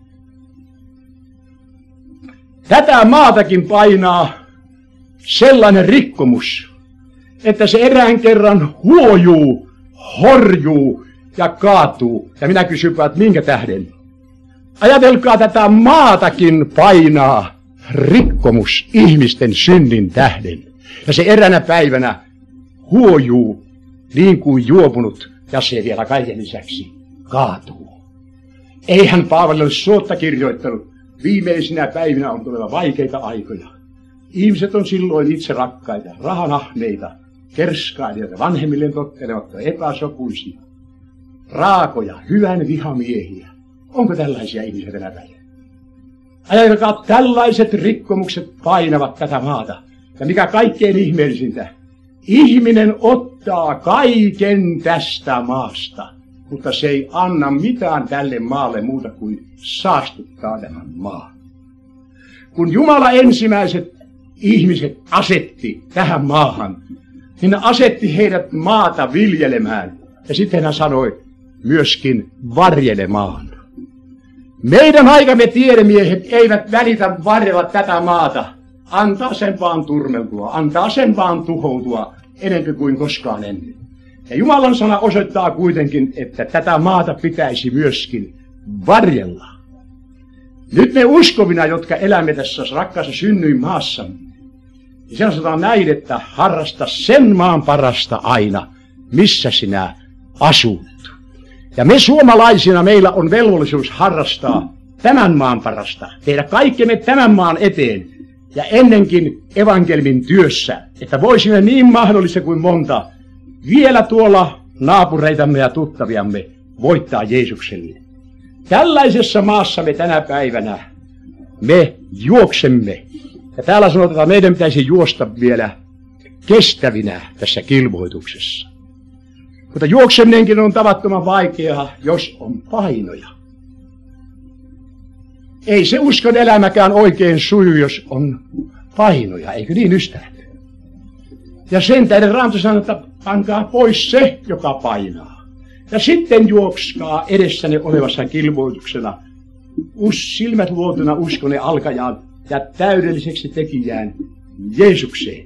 tätä maatakin painaa sellainen rikkomus, että se erään kerran huojuu, horjuu ja kaatuu. Ja minä kysynpä, että minkä tähden? Ajatelkaa, tätä maatakin painaa rikkomus ihmisten synnin tähden. Ja se eräänä päivänä huojuu niin kuin juopunut ja se vielä kaiken lisäksi kaatuu. Eihän Paavali ole suotta kirjoittanut. Viimeisinä päivinä on tuleva vaikeita aikoja. Ihmiset on silloin itse rakkaita, rahanahneita, kerskailijoita, vanhemmilleen tottelevat, epäsopuisia. raakoja, hyvän vihamiehiä. Onko tällaisia ihmisiä tänä päivänä? Ajatelkaa, tällaiset rikkomukset painavat tätä maata. Ja mikä kaikkein ihmeellisintä, ihminen ottaa kaiken tästä maasta, mutta se ei anna mitään tälle maalle muuta kuin saastuttaa tämän maan. Kun Jumala ensimmäiset ihmiset asetti tähän maahan, niin hän asetti heidät maata viljelemään. Ja sitten hän sanoi myöskin varjelemaan. Meidän aikamme tiedemiehet eivät välitä varjella tätä maata. Antaa sen vaan turmeltua, antaa sen vaan tuhoutua enemmän kuin koskaan ennen. Ja Jumalan sana osoittaa kuitenkin, että tätä maata pitäisi myöskin varjella. Nyt me uskovina, jotka elämme tässä rakkaassa synnyin maassa, niin siellä sanotaan näin, että harrasta sen maan parasta aina, missä sinä asut. Ja me suomalaisina meillä on velvollisuus harrastaa tämän maan parasta, tehdä kaikkemme tämän maan eteen ja ennenkin evankelmin työssä, että voisimme niin mahdollista kuin monta vielä tuolla naapureitamme ja tuttaviamme voittaa Jeesukselle. Tällaisessa maassa me tänä päivänä me juoksemme. Ja täällä sanotaan, että meidän pitäisi juosta vielä kestävinä tässä kilvoituksessa. Mutta juokseminenkin on tavattoman vaikeaa, jos on painoja. Ei se uskon elämäkään oikein suju, jos on painoja, eikö niin, ystävät? Ja sen tähden Raamattu sanoo, että pankaa pois se, joka painaa. Ja sitten juokskaa edessänne olevassa kilvoituksena, silmät luotuna uskon alkajaan ja täydelliseksi tekijään Jeesukseen.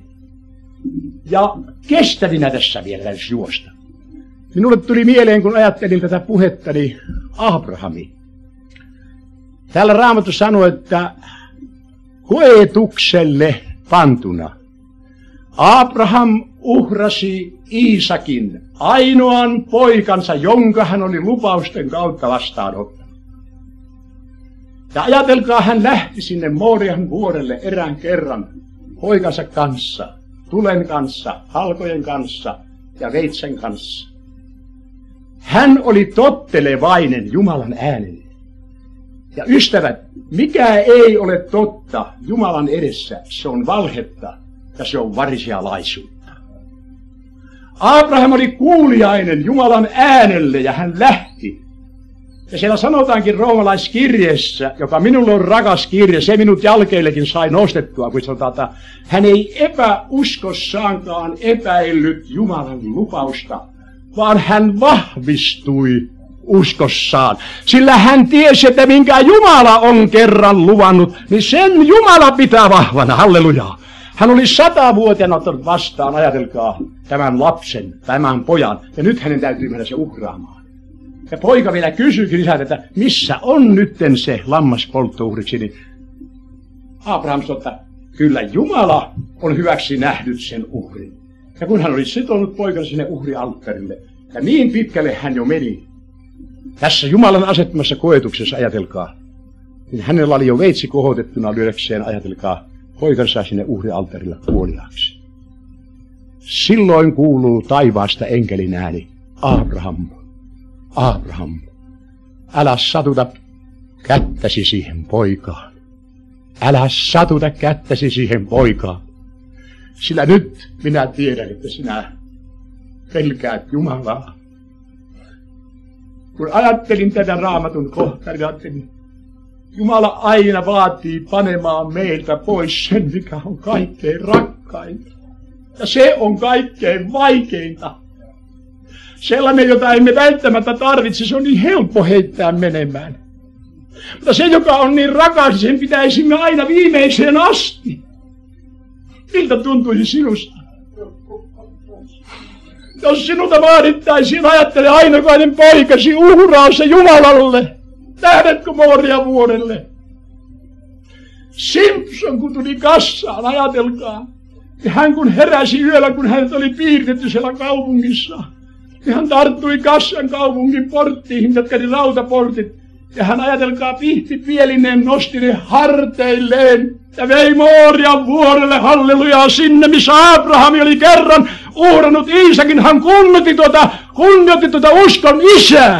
Ja kestävinä tässä vielä täytyisi juosta. Minulle tuli mieleen, kun ajattelin tätä puhettani, Abrahami. Täällä Raamattu sanoi, että koetukselle pantuna Abraham uhrasi Iisakin, ainoan poikansa, jonka hän oli lupausten kautta vastaanottanut. Ja ajatelkaa, hän lähti sinne Moorian vuorelle erään kerran poikansa kanssa, tulen kanssa, halkojen kanssa ja veitsen kanssa. Hän oli tottelevainen Jumalan äänelle. Ja ystävät, mikä ei ole totta Jumalan edessä, se on valhetta ja se on varisialaisuutta. Abraham oli kuuliainen Jumalan äänelle ja hän lähti. Ja siellä sanotaankin roomalaiskirjeessä, joka minulle on rakas kirje, se minut jälkeillekin sai nostettua, kun sanotaan, että hän ei epäuskossaankaan epäillyt Jumalan lupausta, vaan hän vahvistui uskossaan. Sillä hän tiesi, että minkä Jumala on kerran luvannut, niin sen Jumala pitää vahvana. Hallelujaa. Hän oli 100-vuotiaana ottanut vastaan, ajatelkaa, tämän lapsen, tämän pojan, ja nyt hänen täytyy mennä se uhraamaan. Ja poika vielä kysyikin isältä, että missä on nytten se lammas polttouhriksi, niin Abraham sanoi, että kyllä Jumala on hyväksi nähnyt sen uhrin. Ja kun hän oli sitonut poikansa sinne uhrialttarille, ja niin pitkälle hän jo meni, tässä Jumalan asettamassa koetuksessa, ajatelkaa, niin hänellä oli jo veitsi kohotettuna lyödäkseen, ajatelkaa, poikansa sinne uhrialttarilla kuoliaaksi. Silloin kuuluu taivaasta enkelin ääni, Abraham, Abraham, älä satuta kättäsi siihen poikaan. Älä satuta kättäsi siihen poikaan. Sillä nyt minä tiedän, että sinä pelkäät Jumalaa. Kun ajattelin tätä Raamatun kohtaa, niin ajattelin, Jumala aina vaatii panemaan meiltä pois sen, mikä on kaikkein rakkainta. Ja se on kaikkein vaikeinta. Sellainen, jota emme välttämättä tarvitse, se on niin helppo heittää menemään. Mutta se, joka on niin rakas, sen pitäisimme aina viimeiseen asti. Miltä tuntuisi sinusta? Jos sinulta vaadittaisiin, ajattele ainokainen poikasi, uhraa se Jumalalle. Lähdetkö Moorian vuorelle? Simpson, kun tuli kassaan, ajatelkaa. Ja hän kun heräsi yöllä, kun hänet oli piirretty siellä kaupungissa, niin hän tarttui kassan kaupungin porttiin, jotka oli rautaportit. Ja hän, ajatelkaa, pihtipielinen nosti ne harteilleen ja vei Moorian vuorelle, hallelujaa, sinne missä Abraham oli kerran uhrannut Iisakin. Hän kunnotti tuota kunnioitti tuota uskon isää.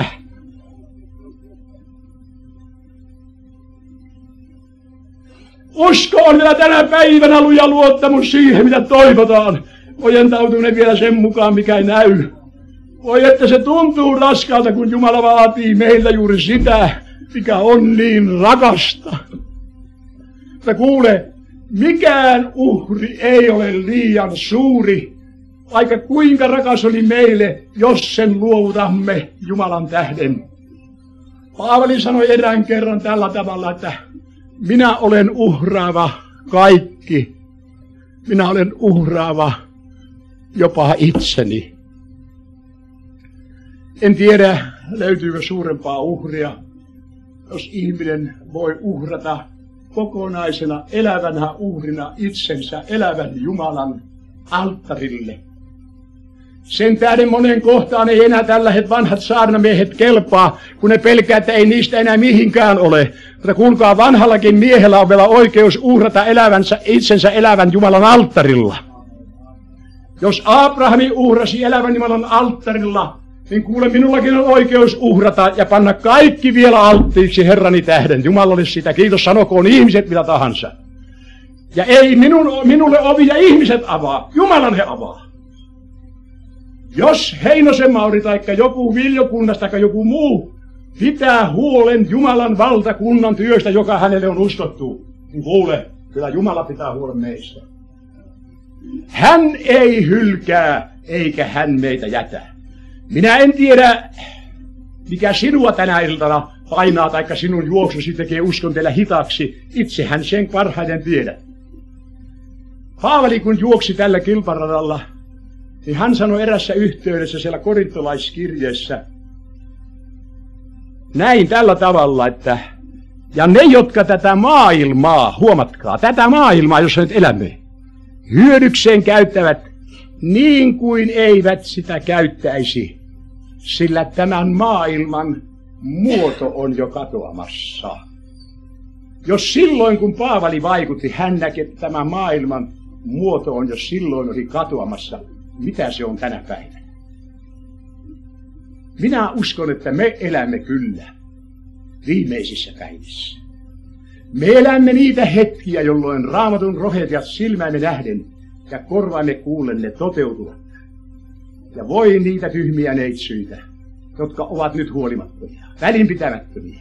Usko on vielä tänä päivänä luja luottamus siihen, mitä toivotaan. Ojentautuminen vielä sen mukaan, mikä ei näy. Voi, että se tuntuu raskalta, kun Jumala vaatii meiltä juuri sitä, mikä on niin rakasta. Mutta kuule, mikään uhri ei ole liian suuri, vaikka kuinka rakas oli meille, jos sen luovutamme Jumalan tähden. Paavali sanoi erään kerran tällä tavalla, että minä olen uhraava kaikki. Minä olen uhraava jopa itseni. En tiedä, löytyykö suurempaa uhria, jos ihminen voi uhrata kokonaisena elävänä uhrina itsensä elävän Jumalan alttarille. Sen tähden monen kohtaan ei enää tällaiset vanhat saarnamiehet kelpaa, kun ne pelkää, että ei niistä enää mihinkään ole. Mutta kuulkaa, vanhallakin miehellä on vielä oikeus uhrata itsensä elävän Jumalan alttarilla. Jos Abrahami uhrasi elävän Jumalan alttarilla, niin kuule, minullakin on oikeus uhrata ja panna kaikki vielä alttiiksi Herrani tähden. Jumala olisi sitä. Kiitos, sanokoon ihmiset mitä tahansa. Ja ei minulle ovia ihmiset avaa, Jumalan he avaa. Jos Heinosen Mauri tai joku Viljokunnasta tai joku muu pitää huolen Jumalan valtakunnan työstä, joka hänelle on uskottu, niin kuule, kyllä Jumala pitää huolen meistä. Hän ei hylkää, eikä hän meitä jätä. Minä en tiedä, mikä sinua tänä iltana painaa, taikka sinun juoksusi tekee uskon teillä hitaaksi. Itsehän sen parhaiten tiedät. Paavali kun juoksi tällä kilparadalla, niin hän sanoi erässä yhteydessä siellä korintolaiskirjeessä näin tällä tavalla, että ja ne, jotka tätä maailmaa, huomatkaa, tätä maailmaa, jossa nyt elämme, hyödykseen käyttävät niin kuin eivät sitä käyttäisi, sillä tämän maailman muoto on jo katoamassa. Jos silloin, kun Paavali vaikutti, hän näki, että tämä maailman muoto on jo silloin oli katoamassa, mitä se on tänä päivänä? Minä uskon, että me elämme kyllä viimeisissä päivissä. Me elämme niitä hetkiä, jolloin Raamatun rohetiat silmämme nähden ja korvaamme kuullen ne toteutuvat. Ja voi niitä tyhmiä neitsyitä, jotka ovat nyt huolimattomia, välinpitämättömiä.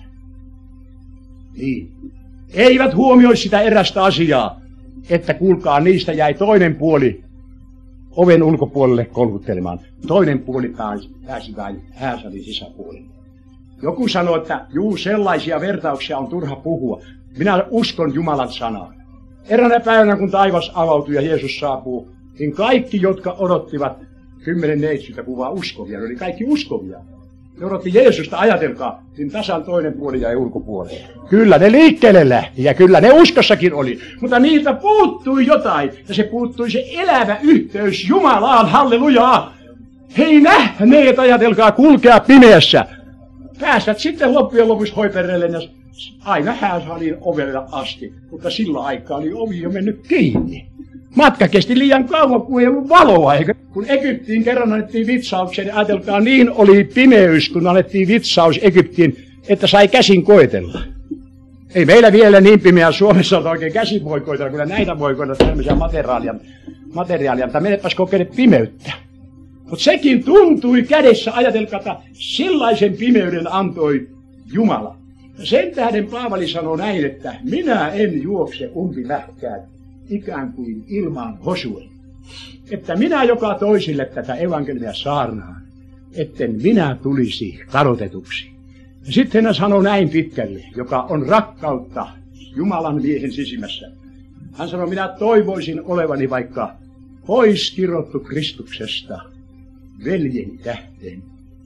Niin, eivät huomioi sitä erästä asiaa, että kuulkaa, niistä jäi toinen puoli oven ulkopuolelle kolkuttelemaan. Toinen puoli pääsi vain hääsalin sisäpuolelle. Joku sanoo, että juu, sellaisia vertauksia on turha puhua. Minä uskon Jumalan sanaan. Eräänä päivänä, kun taivas avautui ja Jeesus saapuu, niin kaikki, jotka odottivat 10 neitsyitä kuvaa uskovia, ne oli kaikki uskovia. Ne odotti Jeesusta, ajatelkaa, niin tasan toinen puoli jäi ulkopuolelle. Kyllä ne liikkeelle lähti ja kyllä ne uskossakin oli, mutta niiltä puuttui jotain ja se puuttui se elävä yhteys Jumalaan, hallelujaa. He ei nähneet, ajatelkaa, kulkea pimeässä. Pääsivät sitten loppujen lopuksi hoiperelle ja aina hääsalin ovelle asti, mutta sillä aikaa oli ovi jo mennyt kiinni. Matka kesti liian kauan, kun ei ollut valoa, eikö? Kun Egyptiin kerran annettiin vitsaukseen, niin ajatelkaa, niin oli pimeys, kun annettiin vitsaus Egyptiin, että sai käsin koetella. Ei meillä vielä niin pimeä Suomessa ole oikein käsin voi koetella, kyllä näitä voi koetella tämmöisiä materiaalia, mutta menepäs kokeile pimeyttä. Mutta sekin tuntui kädessä, ajatelkaa, että sellaisen pimeyden antoi Jumala. Ja sen tähden Paavali sanoi näin, että minä en juokse umpimähkään ikään kuin ilmaan hosuen. Että minä joka toisille tätä evankeliumia saarnaan, etten minä tulisi kadotetuksi. Ja sitten hän sanoi näin pitkälle, joka on rakkautta Jumalan miehen sisimmässä. Hän sanoi, minä toivoisin olevani vaikka pois kirottu Kristuksesta veljeni tähden.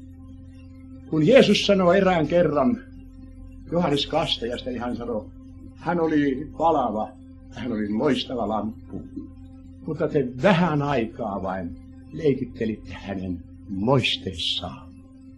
Kun Jeesus sanoi erään kerran Johannes Kastajasta, niin hän sanoi, hän oli palava, hän oli loistava lamppu, mutta te vähän aikaa vain leikittelitte hänen loisteessaan.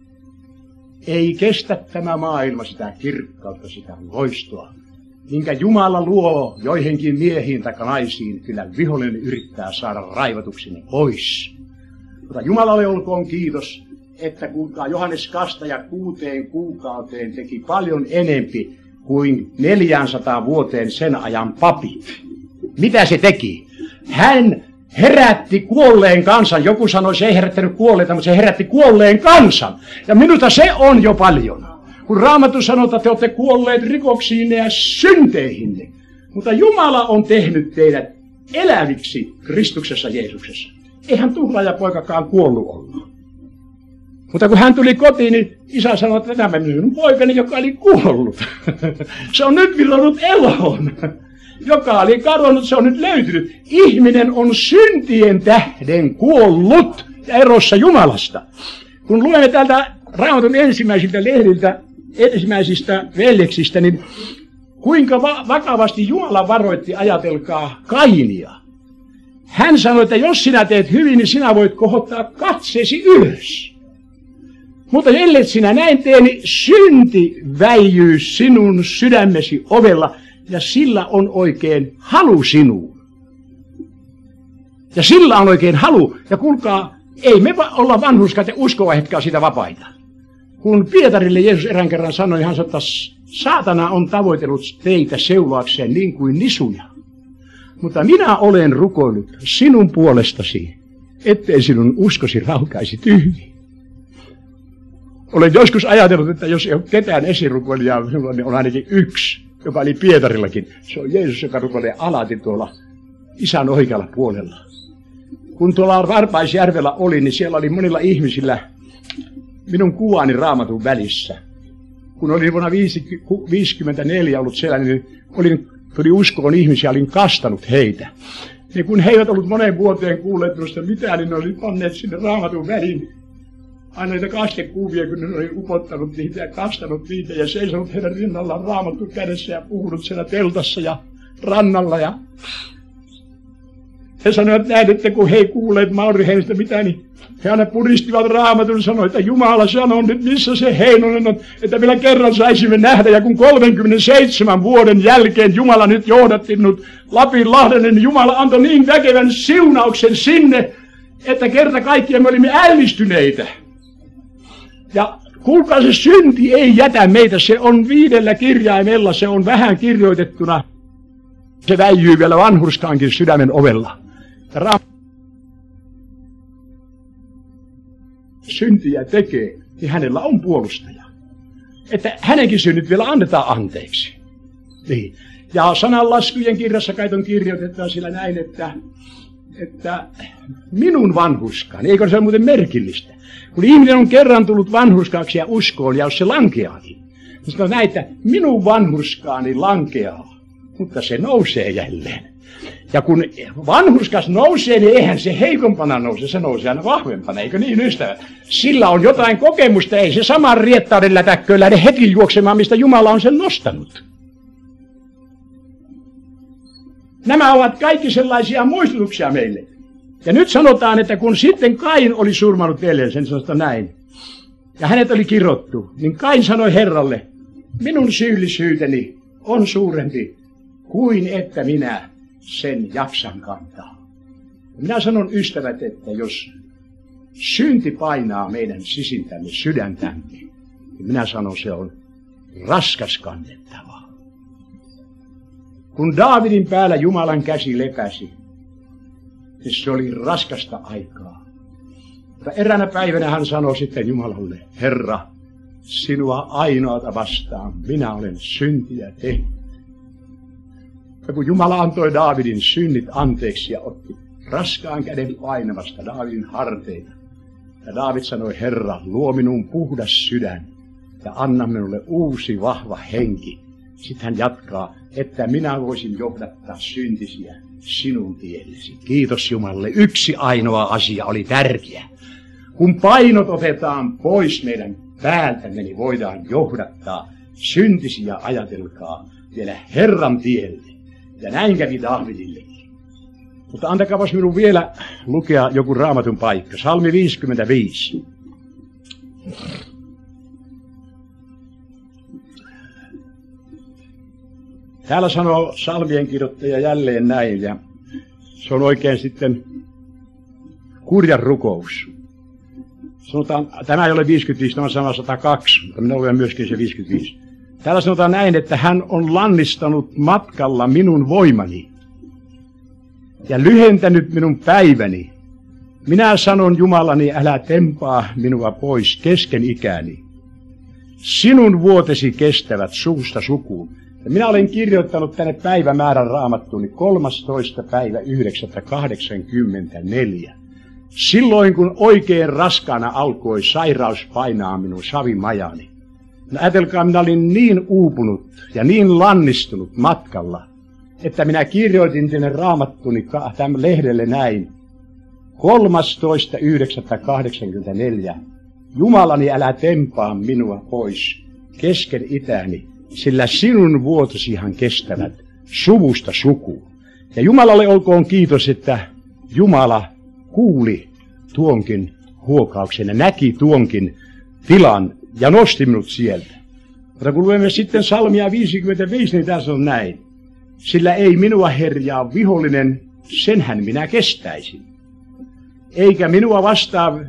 Ei kestä tämä maailma sitä kirkkautta, sitä loistoa, minkä Jumala luo joihinkin miehiin tai naisiin, kyllä vihollinen yrittää saada raivatuksi ne pois. Mutta Jumalalle olkoon kiitos, että kuulkaa Johannes Kastaja 6 kuukauteen teki paljon enempi kuin 400 vuoteen sen ajan papit. Mitä se teki? Hän herätti kuolleen kansan. Joku sanoi, se ei herättänyt kuolleita, mutta se herätti kuolleen kansan. Ja minusta se on jo paljon. Kun Raamattu sanoo, että te olette kuolleet rikoksiinne ja synteihinne. Mutta Jumala on tehnyt teidät eläviksi Kristuksessa Jeesuksessa. Eihän tuhlaajapoikakaan kuollut ollut. Mutta kun hän tuli kotiin, niin isä sanoi, että tämä on minun poikani, joka oli kuollut. Se on nyt virrannut eloon. Joka oli kadonnut, se on nyt löytynyt. Ihminen on syntien tähden kuollut ja erossa Jumalasta. Kun luemme täältä Raamatun ensimmäisiltä lehdiltä, ensimmäisistä veljeksistä, niin kuinka vakavasti Jumala varoitti, ajatelkaa, Kainia. Hän sanoi, että jos sinä teet hyvin, niin sinä voit kohottaa katseesi ylös. Mutta ellei sinä näin tee, niin synti väijyy sinun sydämesi ovella, ja sillä on oikein halu sinuun. Ja sillä on oikein halu. Ja kuulkaa, ei me olla vanhurskaat ja uskovaihetkaan sitä vapaita. Kun Pietarille Jeesus erään kerran sanoi, hän sanoi, että saatana on tavoitellut teitä seuloakseen niin kuin nisuja. Mutta minä olen rukoillut sinun puolestasi, ettei sinun uskosi raukaisi tyhjiin. Olen joskus ajatellut, että jos ei ole ketään esirukoilijaa, niin on ainakin yksi, joka oli Pietarillakin. Se on Jeesus, joka rukoilee alati tuolla isän oikealla puolella. Kun tuolla Varpaisjärvellä oli, niin siellä oli monilla ihmisillä minun kuvani Raamatun välissä. Kun olin vuonna 1954 ollut siellä, niin tuli uskoon ihmisiä, olin kastanut heitä. Ja kun he eivät ollut moneen vuoteen kuulleet minusta mitään, niin ne oli panneet sinne Raamatun väliin aina niitä kastekuvia, kun ne oli upottanut niitä ja kastanut niitä ja seisonut heidän rinnallaan Raamattu kädessä ja puhunut siellä teltassa ja rannalla. Ja he sanoivat näin, että kun he ei kuulleet Mauri Heinosta mitään, niin he aina puristivat Raamatun ja sanoivat, että Jumala sanoo nyt, missä se Heinonen on, että vielä kerran saisimme nähdä. Ja kun 37 vuoden jälkeen Jumala nyt johdatti minut Lapinlahdelle, niin Jumala antoi niin väkevän siunauksen sinne, että kerta kaikkiaan me olimme ällistyneitä. Ja kuulkaa, se synti ei jätä meitä, se on 5 kirjaimella, se on vähän kirjoitettuna. Se väijyy vielä vanhurskaankin sydämen ovella. Syntiä tekee, niin hänellä on puolustaja. Että hänenkin synnit vielä annetaan anteeksi. Niin. Ja sananlaskujen kirjassa kai on kirjoitetaan sillä näin, että minun vanhurskaani, eikö se ole muuten merkillistä? Kun ihminen on kerran tullut vanhurskaaksi ja uskoon, ja jos se lankeaakin, niin se on näin, että minun vanhurskaani lankeaa, mutta se nousee jälleen. Ja kun vanhurskas nousee, niin eihän se heikompana nouse, se nousee aina vahvempana, eikö niin, ystävä? Sillä on jotain kokemusta, ei se saman riettauden lätäkköön lähde heti juoksemaan, mistä Jumala on sen nostanut. Nämä ovat kaikki sellaisia muistutuksia meille. Ja nyt sanotaan, että kun sitten Kain oli surmannut veljensä, sen sanoi näin, ja hänet oli kirottu, niin Kain sanoi Herralle, minun syyllisyyteni on suurempi kuin että minä sen jaksan kantaa. Ja minä sanon ystävät, että jos synti painaa meidän sisintämme, sydäntämme, niin minä sanon, se on raskas kannettavaa. Kun Daavidin päällä Jumalan käsi lepäsi, niin se oli raskasta aikaa. Mutta eräänä päivänä hän sanoi sitten Jumalalle, Herra, sinua ainoata vastaan, minä olen syntiä tehnyt. Ja kun Jumala antoi Daavidin synnit anteeksi ja otti raskaan käden painamasta Daavidin harteita, ja Daavid sanoi, Herra, luo minun puhdas sydän ja anna minulle uusi vahva henki. Sitten hän jatkaa, että minä voisin johdattaa syntisiä sinun tiellesi. Kiitos Jumalalle. Yksi ainoa asia oli tärkeä. Kun painot otetaan pois meidän päältämme, niin voidaan johdattaa syntisiä, ajatelkaa, vielä Herran tielle. Ja näin kävi Daavidillekin. Mutta antakaapas minun vielä lukea joku Raamatun paikka. Psalmi 55. Täällä sanoo psalmien kirjoittaja jälleen näin, ja se on oikein sitten kurjan rukous. sanotaan, tämä ei ole 55, tämä on sama 102, mutta minä luen myöskin se 55. Täällä sanotaan näin, että hän on lannistanut matkalla minun voimani ja lyhentänyt minun päiväni. Minä sanon Jumalani, älä tempaa minua pois kesken ikäni. Sinun vuotesi kestävät suusta sukuun. Ja minä olen kirjoittanut tänne päivämäärän raamattuuni 13. päivä 9.84. Silloin kun oikein raskaana alkoi sairaus painaa minun savimajani. No ajatelkaa, minä olin niin uupunut ja niin lannistunut matkalla, että minä kirjoitin tänne raamattuni tämän lehdelle näin. 13.9.84. Jumalani, älä tempaa minua pois kesken itäni, sillä sinun vuotosihan kestävät suvusta sukuun. Ja Jumalalle olkoon kiitos, että Jumala kuuli tuonkin huokauksen ja näki tuonkin tilan ja nosti minut sieltä. Mutta kun luemme sitten psalmia 55, niin tässä on näin. Sillä ei minua herjaa vihollinen, senhän minä kestäisin. Eikä minua vastaan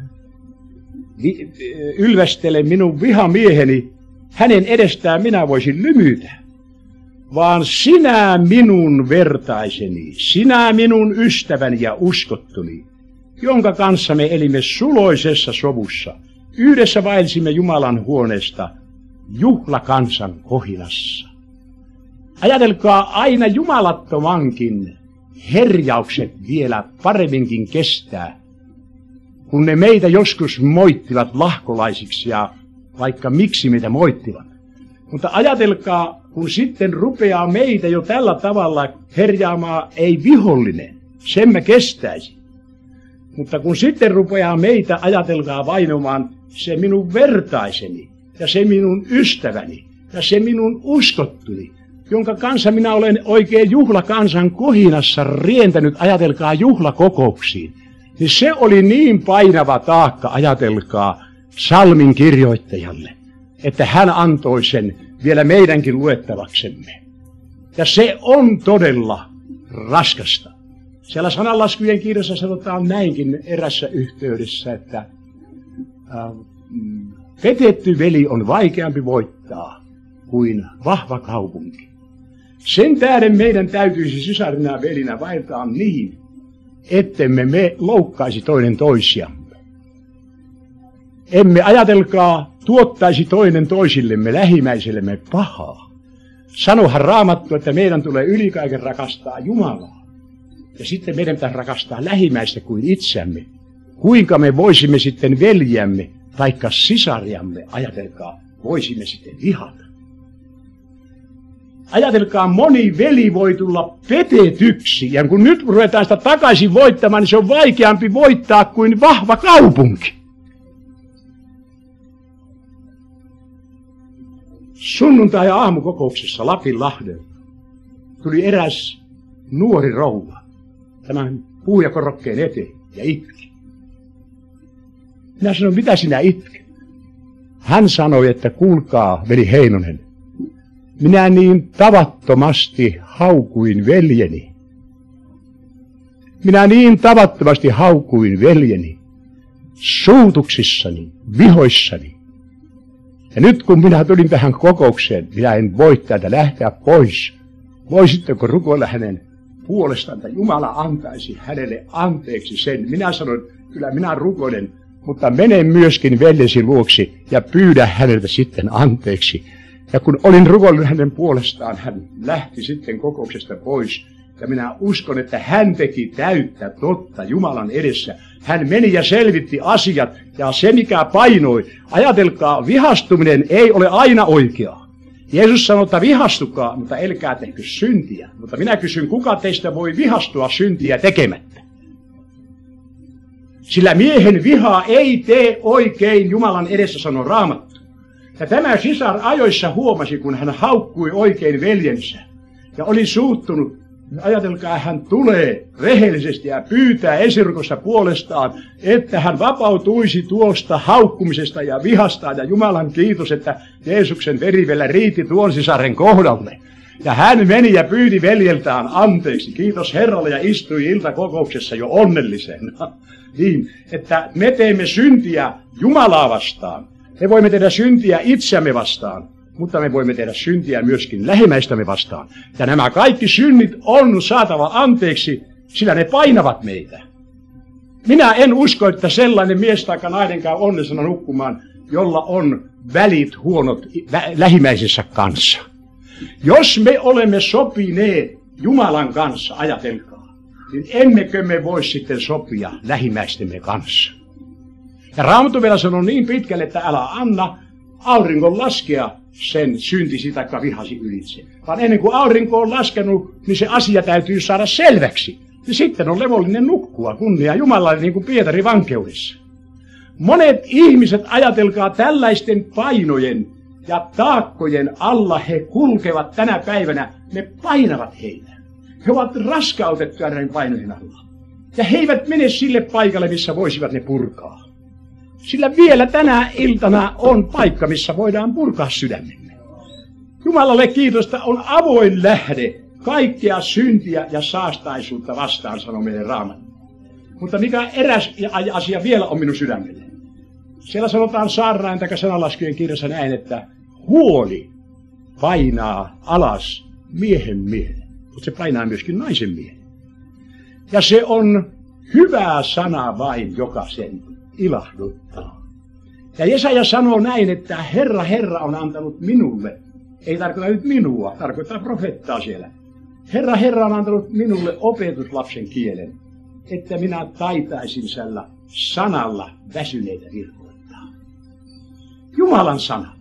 ylvästele minun vihamieheni, hänen edestään minä voisin lymytä. Vaan sinä minun vertaiseni, sinä minun ystäväni ja uskottuni, jonka kanssa me elimme suloisessa sovussa. Yhdessä vaelsimme Jumalan huoneesta juhlakansan kohinassa. Ajatelkaa, aina jumalattomankin herjaukset vielä paremminkin kestää, kun ne meitä joskus moittivat lahkolaisiksi ja vaikka miksi meitä moittivat. Mutta ajatelkaa, kun sitten rupeaa meitä jo tällä tavalla herjaamaan ei vihollinen, sen me kestäisi. Mutta kun sitten rupeaa meitä, ajatelkaa, vainomaan se minun vertaiseni ja se minun ystäväni ja se minun uskottuni, jonka kanssa minä olen oikein juhlakansan kohinassa rientänyt, ajatelkaa, juhlakokouksiin. Niin se oli niin painava taakka, ajatelkaa, psalmin kirjoittajalle, että hän antoi sen vielä meidänkin luettavaksemme. Ja se on todella raskasta. Siellä sananlaskujen kirjassa sanotaan näinkin erässä yhteydessä, että petetty veli on vaikeampi voittaa kuin vahva kaupunki. Sen tähden meidän täytyisi sisarina ja velinä vaeltaa niin, ettemme me loukkaisi toinen toisiamme. Emme, ajatelkaa, tuottaisi toinen toisillemme lähimmäisellemme pahaa. Sanohan Raamattu, että meidän tulee yli kaiken rakastaa Jumalaa. Ja sitten meidän pitäisi rakastaa lähimmäistä kuin itseämme. Kuinka me voisimme sitten veljiämme, taikka sisariamme, ajatelkaa, voisimme sitten vihata. Ajatelkaa, moni veli voi tulla petetyksi, ja kun nyt ruvetaan sitä takaisin voittamaan, niin se on vaikeampi voittaa kuin vahva kaupunki. Sunnuntai-aamukokouksessa Lapinlahdella tuli eräs nuori rouva tämän puhujakorokkeen eteen ja itki. Minä sanoin, mitä sinä itket? Hän sanoi, että kuulkaa, veli Heinonen, minä niin tavattomasti haukuin veljeni. Minä niin tavattomasti haukuin veljeni suutuksissani, vihoissani. Ja nyt kun minä tulin tähän kokoukseen, minä en voi täältä lähteä pois. Voisitteko rukoilla hänen puolestaan, että Jumala antaisi hänelle anteeksi sen? Minä sanoin, kyllä minä rukoilen, mutta mene myöskin veljesi luoksi ja pyydä häneltä sitten anteeksi. Ja kun olin rukoillut hänen puolestaan, hän lähti sitten kokouksesta pois. Ja minä uskon, että hän teki täyttä totta Jumalan edessä. Hän meni ja selvitti asiat, ja se mikä painoi, ajatelkaa, vihastuminen ei ole aina oikeaa. Jeesus sanoi, että vihastukaa, mutta älkää tehkö syntiä. Mutta minä kysyn, kuka teistä voi vihastua syntiä tekemättä? Sillä miehen viha ei tee oikein Jumalan edessä, sanoi Raamattu. Ja tämä sisar ajoissa huomasi, kun hän haukkui oikein veljensä ja oli suuttunut. Ajatelkaa, hän tulee rehellisesti ja pyytää esirukossa puolestaan, että hän vapautuisi tuosta haukkumisesta ja vihastaan. Ja Jumalan kiitos, että Jeesuksen veri vielä riitti tuon sisaren kohdalle. Ja hän meni ja pyydi veljeltään anteeksi. Kiitos Herralle ja istui iltakokouksessa jo onnellisena. Niin, että me teemme syntiä Jumalaa vastaan. Me voimme tehdä syntiä itseämme vastaan, mutta me voimme tehdä syntiä myöskin lähimmäistämme vastaan. Ja nämä kaikki synnit on saatava anteeksi, sillä ne painavat meitä. Minä en usko, että sellainen mies tai nainen käy onnellisena nukkumaan, jolla on välit huonot lähimmäisensä kanssa. Jos me olemme sopineet Jumalan kanssa, ajatelkaa, niin emmekö me voi sitten sopia lähimmäistemme kanssa. Ja Raamattu vielä sanoo niin pitkälle, että älä anna auringon laskea sen syntisi tai vihasi ylitse. Vaan ennen kuin aurinko on laskenut, niin se asia täytyy saada selväksi. Ja sitten on levollinen nukkua, kunnia Jumalalle, niin kuin Pietari vankeudessa. Monet ihmiset, ajatelkaa, tällaisten painojen ja taakkojen alla he kulkevat tänä päivänä, ne painavat heitä. He ovat raskautettuja näiden painojen alla. Ja he eivät mene sille paikalle, missä voisivat ne purkaa. Sillä vielä tänä iltana on paikka, missä voidaan purkaa sydämemme. Jumalalle kiitosta on avoin lähde kaikkea syntiä ja saastaisuutta vastaan, sanoo meille Raamattu. Mutta mikä eräs asia vielä on minun sydämelle. Siellä sanotaan saarnaajan tai sananlaskujen kirjassa näin, että huoli painaa alas miehen mielen, mutta se painaa myöskin naisen mielen. Ja se on hyvä sana vain, joka sen ilahduttaa. Ja Jesaja sanoo näin, että Herra, Herra on antanut minulle, ei tarkoita nyt minua, tarkoittaa profeettaa siellä. Herra, Herra on antanut minulle opetuslapsen kielen, että minä taitaisin sällä sanalla väsyneitä virkoittaa. Jumalan sanalla.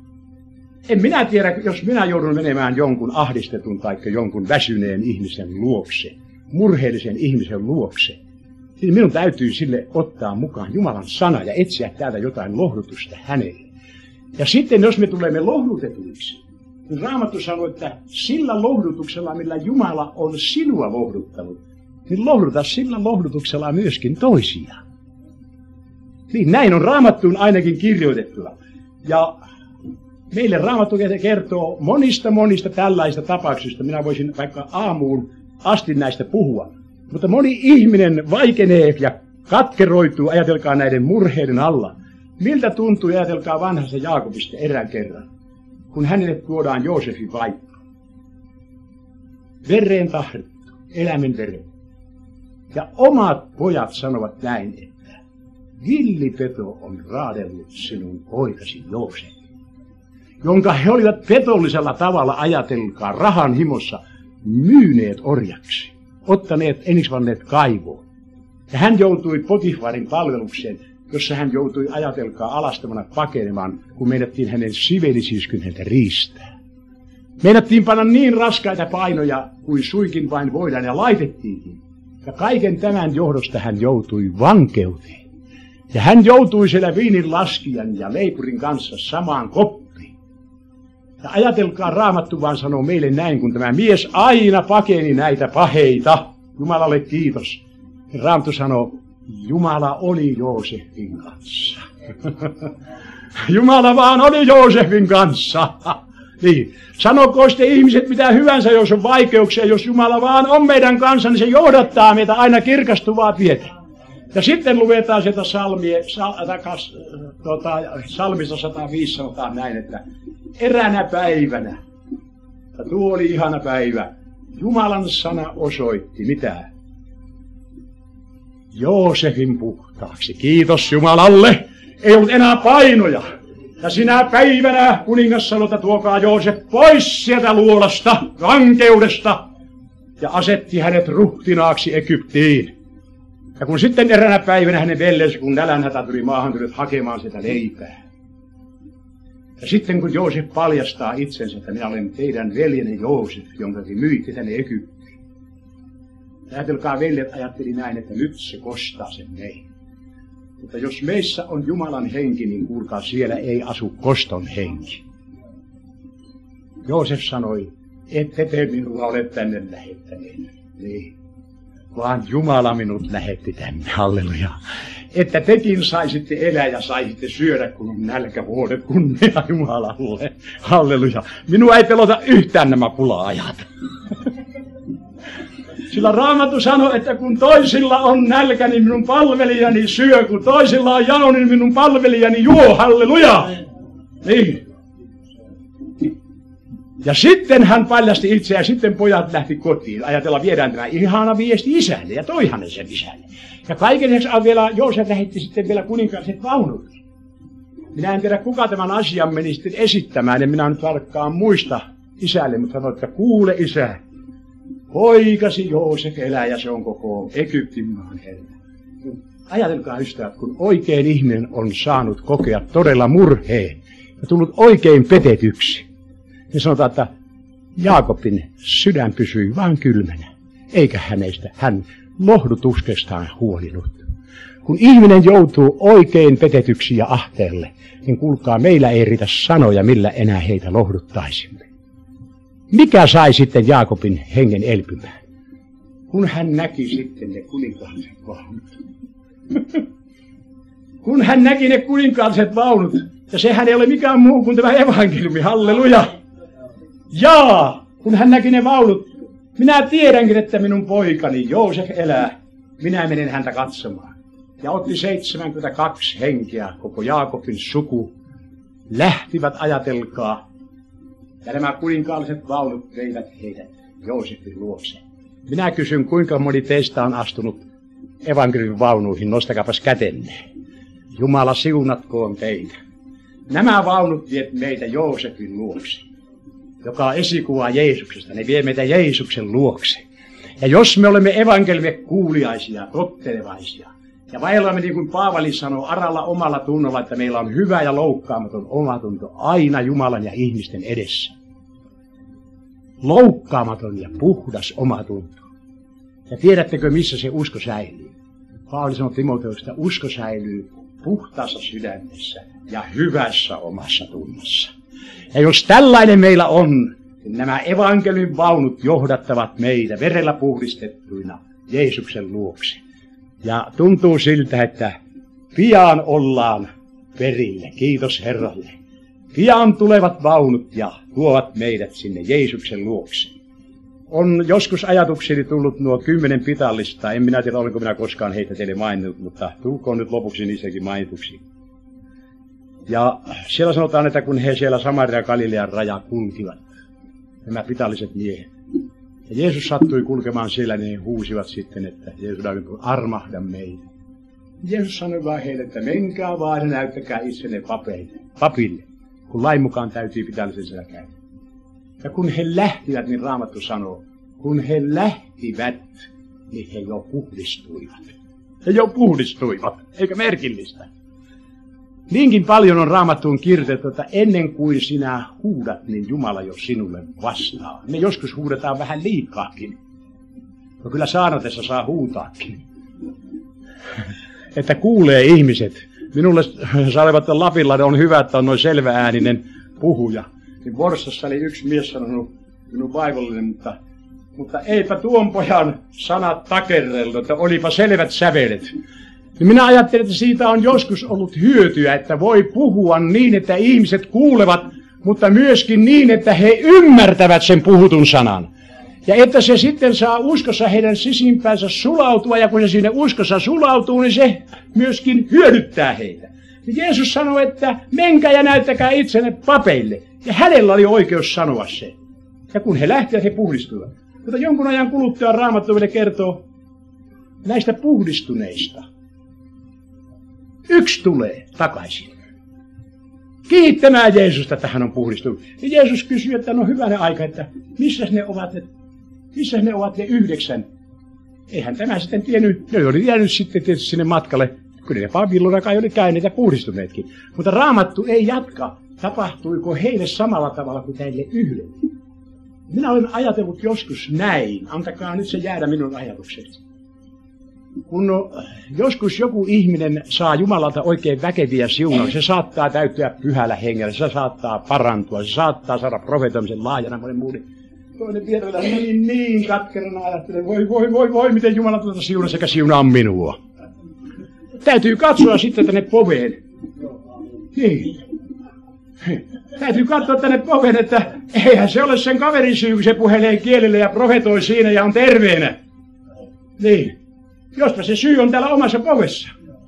En minä tiedä, jos minä joudun menemään jonkun ahdistetun tai jonkun väsyneen ihmisen luokse, murheellisen ihmisen luokse, niin minun täytyy sille ottaa mukaan Jumalan sana ja etsiä täältä jotain lohdutusta hänelle. Ja sitten jos me tulemme lohdutetuiksi, niin Raamattu sanoo, että sillä lohdutuksella, millä Jumala on sinua lohduttanut, niin lohduta sillä lohdutuksella myöskin toisia. Niin näin on Raamattuun ainakin kirjoitettuna. Ja meille Raamattu kertoo monista tällaista tapauksista. Minä voisin vaikka aamuun asti näistä puhua. Mutta moni ihminen vaikenee ja katkeroituu, ajatelkaa näiden murheiden alla. Miltä tuntuu, ajatelkaa vanhasta Jaakobista erään kerran, kun hänelle tuodaan Joosefin vaikka. Vereen tahdettu, eläimen veren. Ja omat pojat sanovat näin, että villipeto on raadellut sinun poikasi Joosefin, jonka he olivat petollisella tavalla, ajatelkaa, rahan himossa myyneet orjaksi, ottaneet eniksvanneet kaivoon. Ja hän joutui Potifarin palvelukseen, jossa hän joutui, ajatelkaa, alastamana pakenemaan, kun meinattiin hänen sivelisiskyn häntä riistää. Meinattiin panna niin raskaita painoja kuin suikin vain voidaan, ja laitettiinkin. Ja kaiken tämän johdosta hän joutui vankeuteen. Ja hän joutui siellä viinin laskijan ja leipurin kanssa samaan koppiin. Ja ajatelkaa, Raamattu vaan sanoo meille näin, kun tämä mies aina pakeni näitä paheita. Jumalalle kiitos. Ja Raamattu sanoo, Jumala oli Joosefin kanssa. Jumala vaan oli Joosefin kanssa. Niin. Sanokoon sitten ihmiset mitä hyvänsä, jos on vaikeuksia, jos Jumala vaan on meidän kanssa, niin se johdattaa meitä aina kirkastuvaa tietä. Ja sitten luetaan sieltä Salmista 105 sanotaan näin, että eräänä päivänä, ja tuo oli ihana päivä, Jumalan sana osoitti mitä? Joosefin puhtaaksi. Kiitos Jumalalle, ei ollut enää painoja. Ja sinä päivänä kuningas sanoi, että tuokaa Joosef pois sieltä luolasta, vankeudesta, ja asetti hänet ruhtinaaksi Egyptiin. Ja kun sitten eräänä päivänä hänen veljensä, kun nälänhätä tuli maahan, tulivat hakemaan sitä leipää. Ja sitten kun Joosef paljastaa itsensä, että minä olen teidän veljenne Joosef, jonka te myitte tänne Egyptiin. Ja ajatelkaa, veljet ajatteli näin, että nyt se kostaa sen meidän. Mutta jos meissä on Jumalan henki, niin kuulkaa, siellä ei asu koston henki. Joosef sanoi, ette te minua ole tänne lähettäneet. Niin. vaan Jumala minut lähetti tänne, halleluja. Että tekin saisitte elää ja saisitte syödä, kun on nälkävuodet, kunnia Jumalalle, halleluja. Minua ei pelota yhtään nämä pula-ajat. Sillä Raamattu sanoi, että kun toisilla on nälkä, niin minun palvelijani syö. Kun toisilla on jano, niin minun palvelijani juo. Halleluja! Niin. Ja sitten hän paljasti itseään ja sitten pojat lähti kotiin. Ajatella, viedään tämä ihana viesti isälle ja toi hänen sen isälle. Ja kaiken lisäksi vielä Joosef lähetti sitten vielä kuninkaalliset vaunut. Minä en tiedä, kuka tämän asian meni sitten esittämään. En minä nyt tarkkaan muista isälle, mutta sanoi, että kuule isä. Poikasi Joosef elää ja se on koko Egyptin maan herra. Ajatelkaa ystävät, kun oikein ihminen on saanut kokea todella murheen ja tullut oikein petetyksi. Niin sanotaan, että Jaakobin sydän pysyi vaan kylmänä, eikä hän lohdutuksestaan huolinut. Kun ihminen joutuu oikein petetyksi ja ahteelle, niin kuulkaa, meillä ei riitä sanoja, millä enää heitä lohduttaisimme. Mikä sai sitten Jaakobin hengen elpymään? Kun hän näki sitten ne kuninkaalliset vaunut. Kun hän näki ne kuninkaalliset vaunut, ja sehän ei ole mikään muu kuin tämä evankeliumi, halleluja. Jaa, kun hän näki ne vaunut, minä tiedänkin, että minun poikani Joosef elää. Minä menen häntä katsomaan. Ja otti 72 henkeä, koko Jaakobin suku. Lähtivät, ajatelkaa. Ja nämä kuninkaalliset vaunut veivät heidät Joosefin luokse. Minä kysyn, kuinka moni teistä on astunut evankeliumin vaunuihin, nostakaapas kätenne. Jumala siunatkoon teitä. Nämä vaunut viet meitä Joosefin luokse, joka on esikuva Jeesuksesta. Ne vie meitä Jeesuksen luokse. Ja jos me olemme evankeliumin kuuliaisia, tottelevaisia, ja vaellamme niin kuin Paavali sanoo, aralla omalla tunnolla, että meillä on hyvä ja loukkaamaton omatunto aina Jumalan ja ihmisten edessä. Loukkaamaton ja puhdas omatunto. Ja tiedättekö, missä se usko säilyy? Paavali sanoi Timoteuksesta, että usko säilyy puhtaassa sydämessä ja hyvässä omassa tunnossa. Ja jos tällainen meillä on, niin nämä evankeliumin vaunut johdattavat meitä verellä puhdistettuina Jeesuksen luokse. Ja tuntuu siltä, että pian ollaan perille. Kiitos Herralle. Pian tulevat vaunut ja tuovat meidät sinne Jeesuksen luokse. On joskus ajatukseni tullut nuo 10 pitallista. En minä tiedä, olenko minä koskaan heitä teille maininnut, mutta tulkoon nyt lopuksi niistäkin mainituksi. Ja siellä sanotaan, että kun he siellä Samaria ja Galilean raja kulkivat, nämä pitalliset miehet, ja Jeesus sattui kulkemaan siellä, niin he huusivat sitten, että Jeesus armahda meitä. Jeesus sanoi vaan heille, että menkää vaan ja näyttäkää itsenne papille, kun lain mukaan täytyy pitallisen siellä käydä. Ja kun he lähtivät, niin Raamattu sanoo, kun he lähtivät, niin he jo puhdistuivat. He jo puhdistuivat, eikä merkillistä. Niinkin paljon on Raamattuun kirjoitettu, että ennen kuin sinä huudat, niin Jumala jo sinulle vastaa. Me joskus huudetaan vähän liikaakin. No kyllä saarnatessa saa huutaakin. Että kuulee ihmiset. Minulle saavat Lapilla on hyvä, että on noin selväääninen puhuja. Niin Vorssassa oli yksi mies sanonut, minun vaivollinen, mutta eipä tuon pojan sanat takerreltu, että olipa selvät sävelet. Niin minä ajattelin, että siitä on joskus ollut hyötyä, että voi puhua niin, että ihmiset kuulevat, mutta myöskin niin, että he ymmärtävät sen puhutun sanan. Ja että se sitten saa uskossa heidän sisimpäänsä sulautua, ja kun se siinä uskossa sulautuu, niin se myöskin hyödyttää heitä. Ja Jeesus sanoi, että menkää ja näyttäkää itsenne papeille. Ja hänellä oli oikeus sanoa se. Ja kun he lähtivät, he puhdistuivat. Mutta jonkun ajan kuluttua Raamattu vielä kertoo näistä puhdistuneista. Yksi tulee takaisin. Kiittämään Jeesusta, että hän on puhdistunut. Ja Jeesus kysyi, että no hyvänen aika, että missä ne ovat ne 9? Eihän tämä sitten tiennyt. Ne oli jäänyt sitten tietysti sinne matkalle. Kyllä ne Babilonakaan oli käyneet ja puhdistuneetkin. Mutta Raamattu ei jatka, tapahtuiko heille samalla tavalla kuin näille 1. Minä olen ajatellut joskus näin. Antakaa nyt se jäädä minun ajatukseni. Kun joskus joku ihminen saa Jumalalta oikein väkeviä siunauksia, se saattaa täyttyä pyhällä hengellä, se saattaa parantua, se saattaa saada profetoimisen lahjana monen muun. toinen vierellä meni niin katkerana, ajattelen, voi, miten Jumala tuota siunaa sekä siunaa minua. Täytyy katsoa sitten tänne poveen. Niin. Täytyy katsoa tänne poveen, että eihän se ole sen kaverin syy, kun se puhelee kielille ja profetoi siinä ja on terveenä. Niin. Jospa se syy on täällä omassa povessa.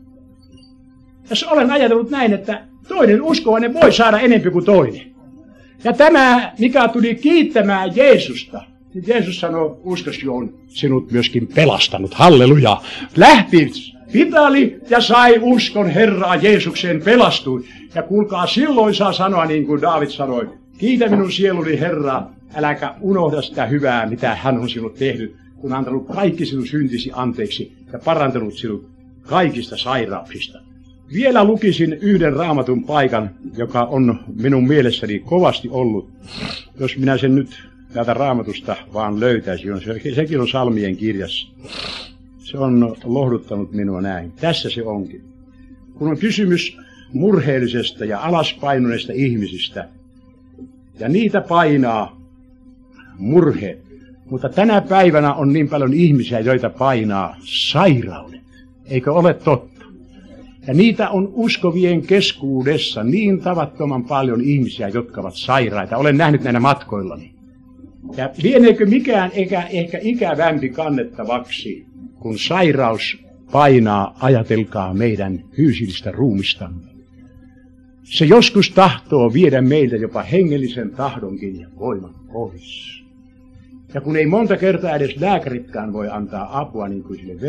Tässä olen ajatellut näin, että toinen uskovainen voi saada enemmän kuin toinen. Ja tämä, mikä tuli kiittämään Jeesusta, niin Jeesus sanoi, uskosi on sinut myöskin pelastanut. Halleluja. Lähti Vitali ja sai uskon Herraa Jeesukseen, pelastui. Ja kuulkaa, silloin saa sanoa niin kuin Daavid sanoi, kiitä minun sieluni Herraa, äläkä unohda sitä hyvää, mitä hän on sinut tehnyt, kun antanut kaikki sinun syntisi anteeksi ja parantanut sinut kaikista sairauksista. Vielä lukisin yhden raamatun paikan, joka on minun mielessäni kovasti ollut, jos minä sen nyt täältä raamatusta vaan löytäisin. Sekin on Salmien kirjassa. Se on lohduttanut minua näin. Tässä se onkin. Kun on kysymys murheellisesta ja alaspainuneista ihmisistä, ja niitä painaa murhe, mutta tänä päivänä on niin paljon ihmisiä, joita painaa sairaudet. Eikö ole totta? Ja niitä on uskovien keskuudessa niin tavattoman paljon ihmisiä, jotka ovat sairaita. Olen nähnyt näinä matkoillani. Ja lieneekö mikään ehkä ikävämpi kannettavaksi, kun sairaus painaa, ajatelkaa, meidän fyysistä ruumistamme. Se joskus tahtoo viedä meiltä jopa hengellisen tahdonkin ja voiman pois. Ja kun ei monta kertaa edes lääkäritkään voi antaa apua niin kuin sille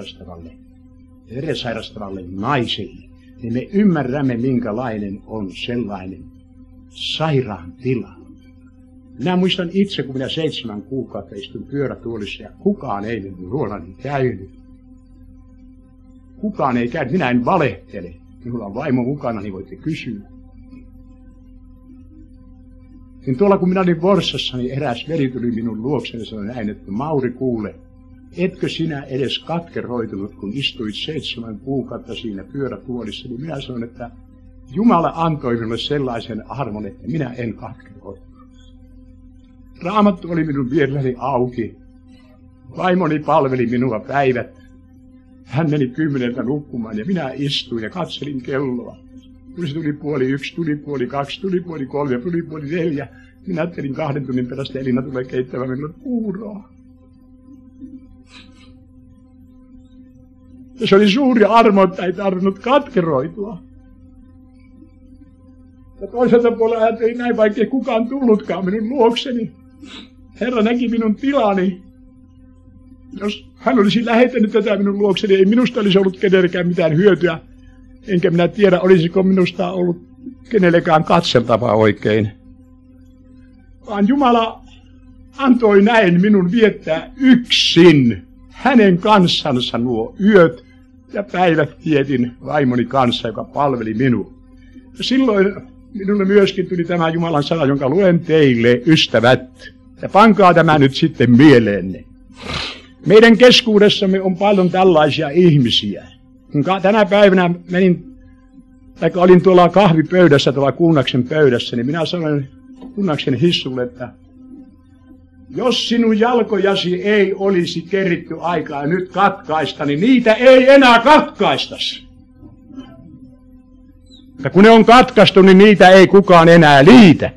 verensairastavalle naiselle, niin me ymmärrämme, minkälainen on sellainen sairaan tila. Minä muistan itse, kun minä 7 kuukautta istun pyörätuolissa ja kukaan ei minun luonani käynyt. Kukaan ei käynyt, minä en valehtele. Minulla on vaimo mukana, niin voitte kysyä. Niin tuolla kun minä olin Forssassa, niin eräs veli tuli minun luokseni ja sanoi näin, että Mauri kuule, etkö sinä edes katkeroitunut, kun istuit 7 kuukautta siinä pyörätuolissa, niin minä sanoin, että Jumala antoi minulle sellaisen armon, että minä en katkeroitunut. Raamattu oli minun vierelläni auki. Vaimoni palveli minua päivät. Hän meni 10 nukkumaan ja minä istuin ja katselin kelloa. Kun se tuli 1:30, tuli 2:30, tuli 3:30, tuli 4:30, minä ajattelin 2 tunnin perästä Elina tulee keittämään minulle puuroa. Ja se oli suuri armo, että ei tarvinnut katkeroitua. Ja toiselta puolella ajattelin näin, vaikka ei kukaan tullutkaan minun luokseni. Herra näki minun tilani. Jos hän olisi lähettänyt tätä minun luokseni, ei minusta olisi ollut kenellekään mitään hyötyä. Enkä minä tiedä, olisiko minusta ollut kenellekään katseltavaa oikein. Vaan Jumala antoi näin minun viettää yksin hänen kanssansa nuo yöt ja päivät vietin vaimoni kanssa, joka palveli minua. Ja silloin minulle myöskin tuli tämä Jumalan sana, jonka luen teille, ystävät. Ja pankaa tämä nyt sitten mieleenne. Meidän keskuudessamme on paljon tällaisia ihmisiä. Kun tänä päivänä olin tuolla kahvipöydässä, tuolla Kunnaksen pöydässä, niin minä sanoin Kunnaksen hissulle, että jos sinun jalkojasi ei olisi keritty aikaa nyt katkaista, niin niitä ei enää katkaistas. Ja kun ne on katkaistu, niin niitä ei kukaan enää liitä.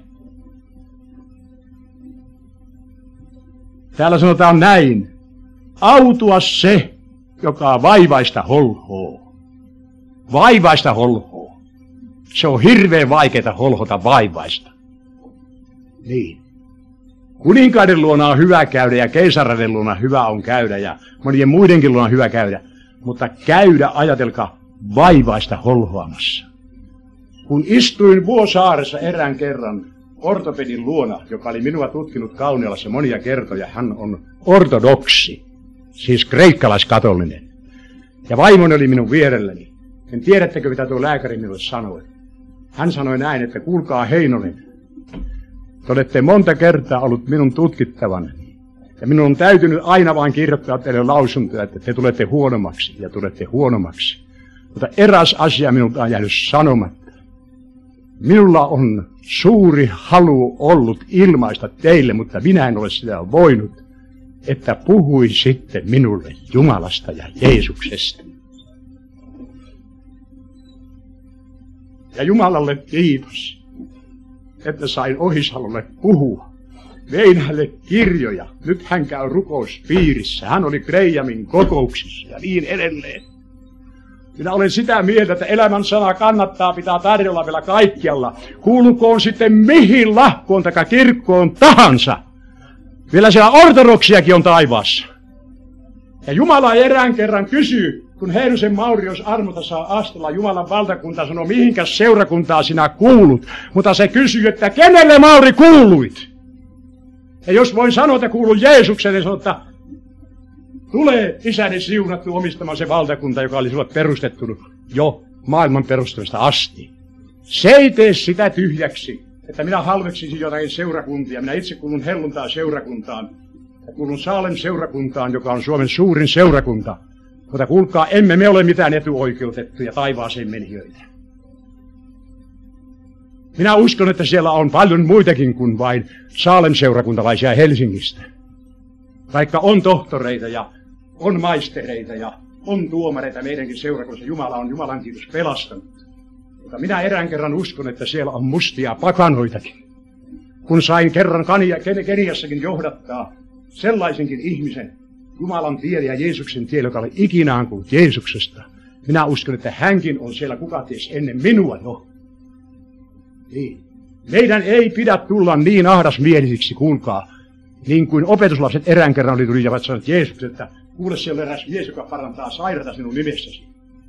Täällä sanotaan näin. Autua se, joka vaivaista holhoo. Vaivaista holhoo. Se on hirveän vaikeaa holhota vaivaista. Niin. Kuninkaiden luona on hyvä käydä ja keisareiden luona hyvä on käydä ja monien muidenkin luona on hyvä käydä. Mutta käydä, ajatelkaa, vaivaista holhoamassa. Kun istuin Vuosaaressa erään kerran ortopedin luona, joka oli minua tutkinut Kaunialassa monia kertoja, hän on ortodoksi, siis kreikkalaiskatolinen. Ja vaimoni oli minun vierelläni. En tiedättekö, mitä tuo lääkäri minulle sanoi. Hän sanoi näin, että kuulkaa Heinonen, te olette monta kertaa ollut minun tutkittavana. Ja minun on täytynyt aina vain kirjoittaa teille lausuntoja, että te tulette huonommaksi ja tulette huonommaksi. Mutta eräs asia minulta on jäänyt sanomatta. Minulla on suuri halu ollut ilmaista teille, mutta minä en ole sitä voinut, että puhuisitte minulle Jumalasta ja Jeesuksesta. Ja Jumalalle kiitos, että sain Ohisalolle puhua. Vein hänelle kirjoja. Nyt hän käy rukouspiirissä. Hän oli Grahamin kokouksissa ja niin edelleen. Minä olen sitä mieltä, että elämän sana kannattaa pitää tarjolla vielä kaikkialla. Kuulukoon sitten mihin lahkoon tai kirkkoon tahansa. Vielä siellä ortodoksiakin on taivaassa. Ja Jumala erään kerran kysyy, kun Heinosen Mauri, jos armota saa astella, Jumalan valtakunta sanoo, mihinkäs seurakuntaa sinä kuulut. Mutta se kysyy, että kenelle Mauri kuuluit? Ja jos voin sanoa, että kuulun Jeesukselle, niin sanoo, että tule isäni siunattu omistamaan se valtakunta, joka oli sinulle perustettu jo maailman perustamista asti. Se ei tee sitä tyhjäksi, että minä halveksisin jotain seurakuntia. Minä itse kuulun helluntaa seurakuntaan ja kuulun Saalem seurakuntaan, joka on Suomen suurin seurakunta. Mutta kuulkaa, emme me ole mitään etuoikeutettuja taivaaseen menijöitä. Minä uskon, että siellä on paljon muitakin kuin vain Saalem seurakuntalaisia Helsingistä. Vaikka on tohtoreita ja on maistereita ja on tuomareita meidänkin seurakunnassa. Jumala on Jumalan kiitos pelastanut. Mutta minä erään kerran uskon, että siellä on mustia pakanoitakin. Kun sain kerran Keniassakin johdattaa sellaisenkin ihmisen Jumalan tielle ja Jeesuksen tielle, joka oli ikinä kuullut Jeesuksesta. Minä uskon, että hänkin on siellä kuka ties ennen minua jo. Niin. Meidän ei pidä tulla niin ahdasmielisiksi, kuulkaa. Niin kuin opetuslapset erään kerran tulivat sanoneet Jeesuksen, että kuule, siellä on eräs mies, joka parantaa sairaata sinun nimessäsi.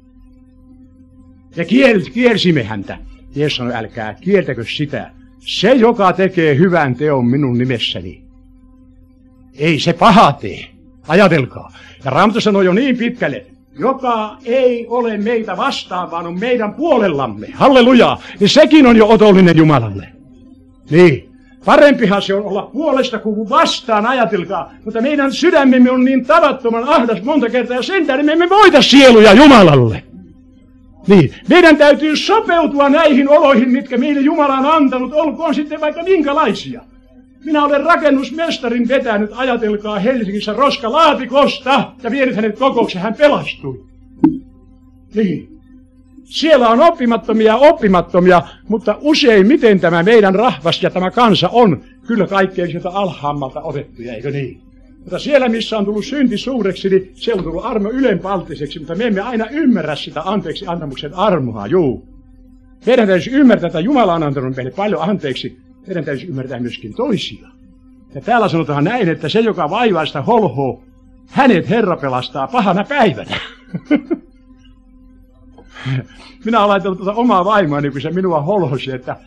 Ja kielsimme häntä. Jeesus sanoi, älkää kieltäkö sitä. Se, joka tekee hyvän teon minun nimessäni, ei se paha tee. Ajatelkaa. Ja Raamattu sanoi jo niin pitkälle, joka ei ole meitä vastaan, vaan on meidän puolellamme. Halleluja! Niin sekin on jo otollinen Jumalalle. Niin. Parempihan se on olla puolesta kuin vastaan, ajatelkaa. Mutta meidän sydämemme on niin tavattoman ahdas monta kertaa, ja sen tähden me emme voita sieluja Jumalalle. Niin, meidän täytyy sopeutua näihin oloihin, mitkä meille Jumala on antanut, olkoon sitten vaikka minkälaisia. Minä olen rakennusmestarin vetänyt, ajatelkaa, Helsingissä roskalaatikosta ja vienyt hänet kokoukseen, hän pelastui. Niin. Siellä on oppimattomia, mutta useimmiten tämä meidän rahvas ja tämä kansa on kyllä kaikkein sieltä alhaammalta otettuja, eikö niin? Mutta siellä, missä on tullut synti suureksi, niin siellä on tullut armo ylenpalttiseksi, mutta me emme aina ymmärrä sitä anteeksi antamuksen armoa, juu. Meidän täytyy ymmärtää, että Jumala on antanut meille paljon anteeksi, meidän täytyy ymmärtää myöskin toisia. Ja täällä sanotaan näin, että se, joka vaivaista holhoo, hänet Herra pelastaa pahana päivänä. Minä olen laitellut tuota omaa vaimoani, kun se minua holhosi, että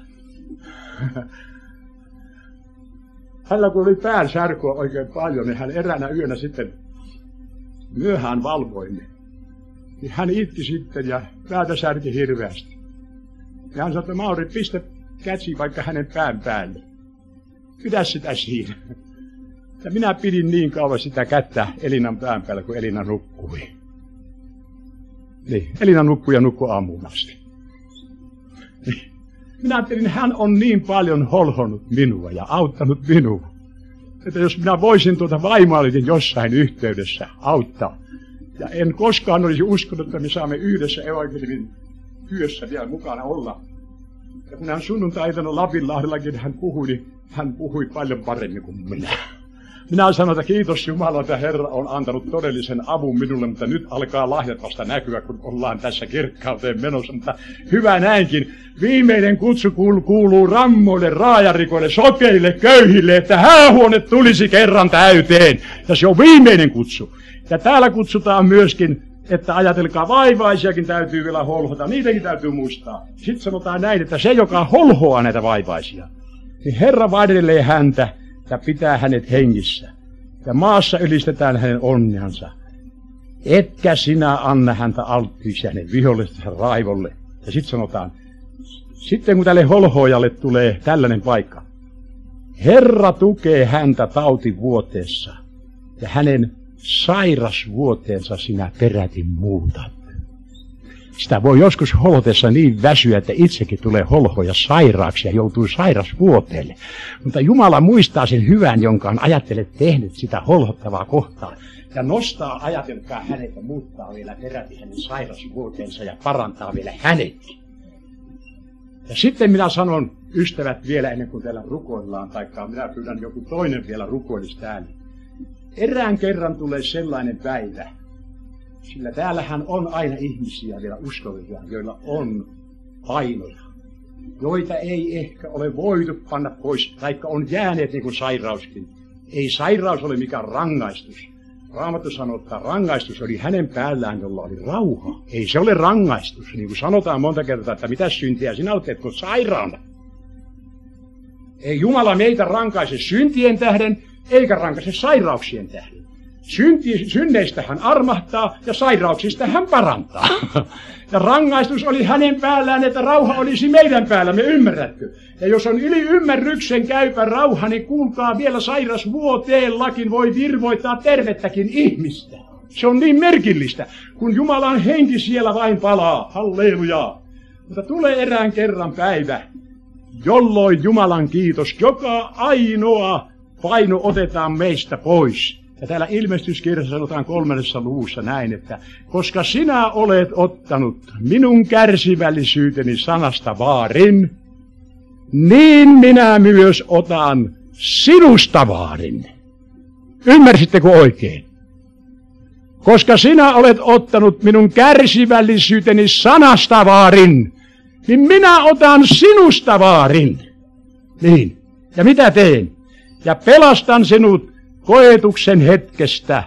hänellä kun oli päänsärkyä oikein paljon, niin hän eräänä yönä sitten myöhään valvoi ne. Niin hän itti sitten ja päätä särki hirveästi. Ja hän sanoi, että Mauri, pistä käsi vaikka hänen pään päälle. Pidä sitä siinä. Ja minä pidin niin kauan sitä kättä Elinan pään päällä, kun Elina nukkui. Niin, Elina nukkui ja nukkui aamuun asti. Niin. Minä ajattelin, hän on niin paljon holhonnut minua ja auttanut minua, että jos minä voisin tuota vaimoallinen jossain yhteydessä auttaa, ja en koskaan olisi uskonut, että me saamme yhdessä evankeliumin työssä vielä mukana olla. Ja kun hän sunnuntaitana Lapinlahdellakin hän puhui paljon paremmin kuin minä. Minä sanon, että kiitos Jumala, että Herra on antanut todellisen avun minulle, mutta nyt alkaa lahjat vasta näkyä, kun ollaan tässä kirkkauteen menossa. Mutta hyvä näinkin. Viimeinen kutsu kuuluu rammoille, raajarikoille, sokeille, köyhille, että häähuone tulisi kerran täyteen. Ja se on viimeinen kutsu. Ja täällä kutsutaan myöskin, että ajatelkaa, vaivaisiakin täytyy vielä holhota, niitäkin täytyy muistaa. Sitten sanotaan näin, että se, joka holhoaa näitä vaivaisia, niin Herra varjelee häntä ja pitää hänet hengissä. Ja maassa ylistetään hänen onneansa. Etkä sinä anna häntä alttiiksi hänen vihollistensa raivolle. Ja sitten sanotaan, sitten kun tälle holhoajalle tulee tällainen paikka, Herra tukee häntä tautivuoteessa ja hänen sairasvuoteensa sinä peräti muutat. Sitä voi joskus holotessa niin väsyä, että itsekin tulee holhoja sairaaksi ja joutuu sairasvuoteelle. Mutta Jumala muistaa sen hyvän, jonka on ajatellut tehnyt sitä holhottavaa kohtaa. Ja nostaa ajatelkaa hänet ja muuttaa vielä peräti hänen sairasvuoteensa ja parantaa vielä hänetkin. Ja sitten minä sanon, ystävät, vielä ennen kuin täällä rukoillaan, taikka minä pyydän joku toinen vielä rukoilisi täällä. Erään kerran tulee sellainen päivä, sillä täällähän on aina ihmisiä vielä uskollisia, joilla on painoja, joita ei ehkä ole voitu panna pois, taikka on jääneet niin kuin sairauskin. Ei sairaus ole mikään rangaistus. Raamattu sanoo, että rangaistus oli hänen päällään, jolla oli rauha. Ei se ole rangaistus. Niin kuin sanotaan monta kertaa, että mitä syntiä sinä olet tehnyt sairaana. Ei Jumala meitä rankaise syntien tähden, eikä rankaise sairauksien tähden. Synneistä hän armahtaa ja sairauksista hän parantaa. Ja rangaistus oli hänen päällään, että rauha olisi meidän päällämme, ymmärrätkö? Ja jos on yli ymmärryksen käypä rauha, niin kuulkaa vielä sairasvuoteellakin voi virvoittaa tervettäkin ihmistä. Se on niin merkillistä, kun Jumalan henki siellä vain palaa. Halleluja! Mutta tulee erään kerran päivä, jolloin Jumalan kiitos, joka ainoa paino otetaan meistä pois. Ja täällä ilmestyskirjassa sanotaan 3. luvussa näin, että koska sinä olet ottanut minun kärsivällisyyteni sanasta vaarin, niin minä myös otan sinusta vaarin. Ymmärsittekö oikein? Koska sinä olet ottanut minun kärsivällisyyteni sanasta vaarin, niin minä otan sinusta vaarin. Niin. Ja mitä teen? Ja pelastan sinut koetuksen hetkestä,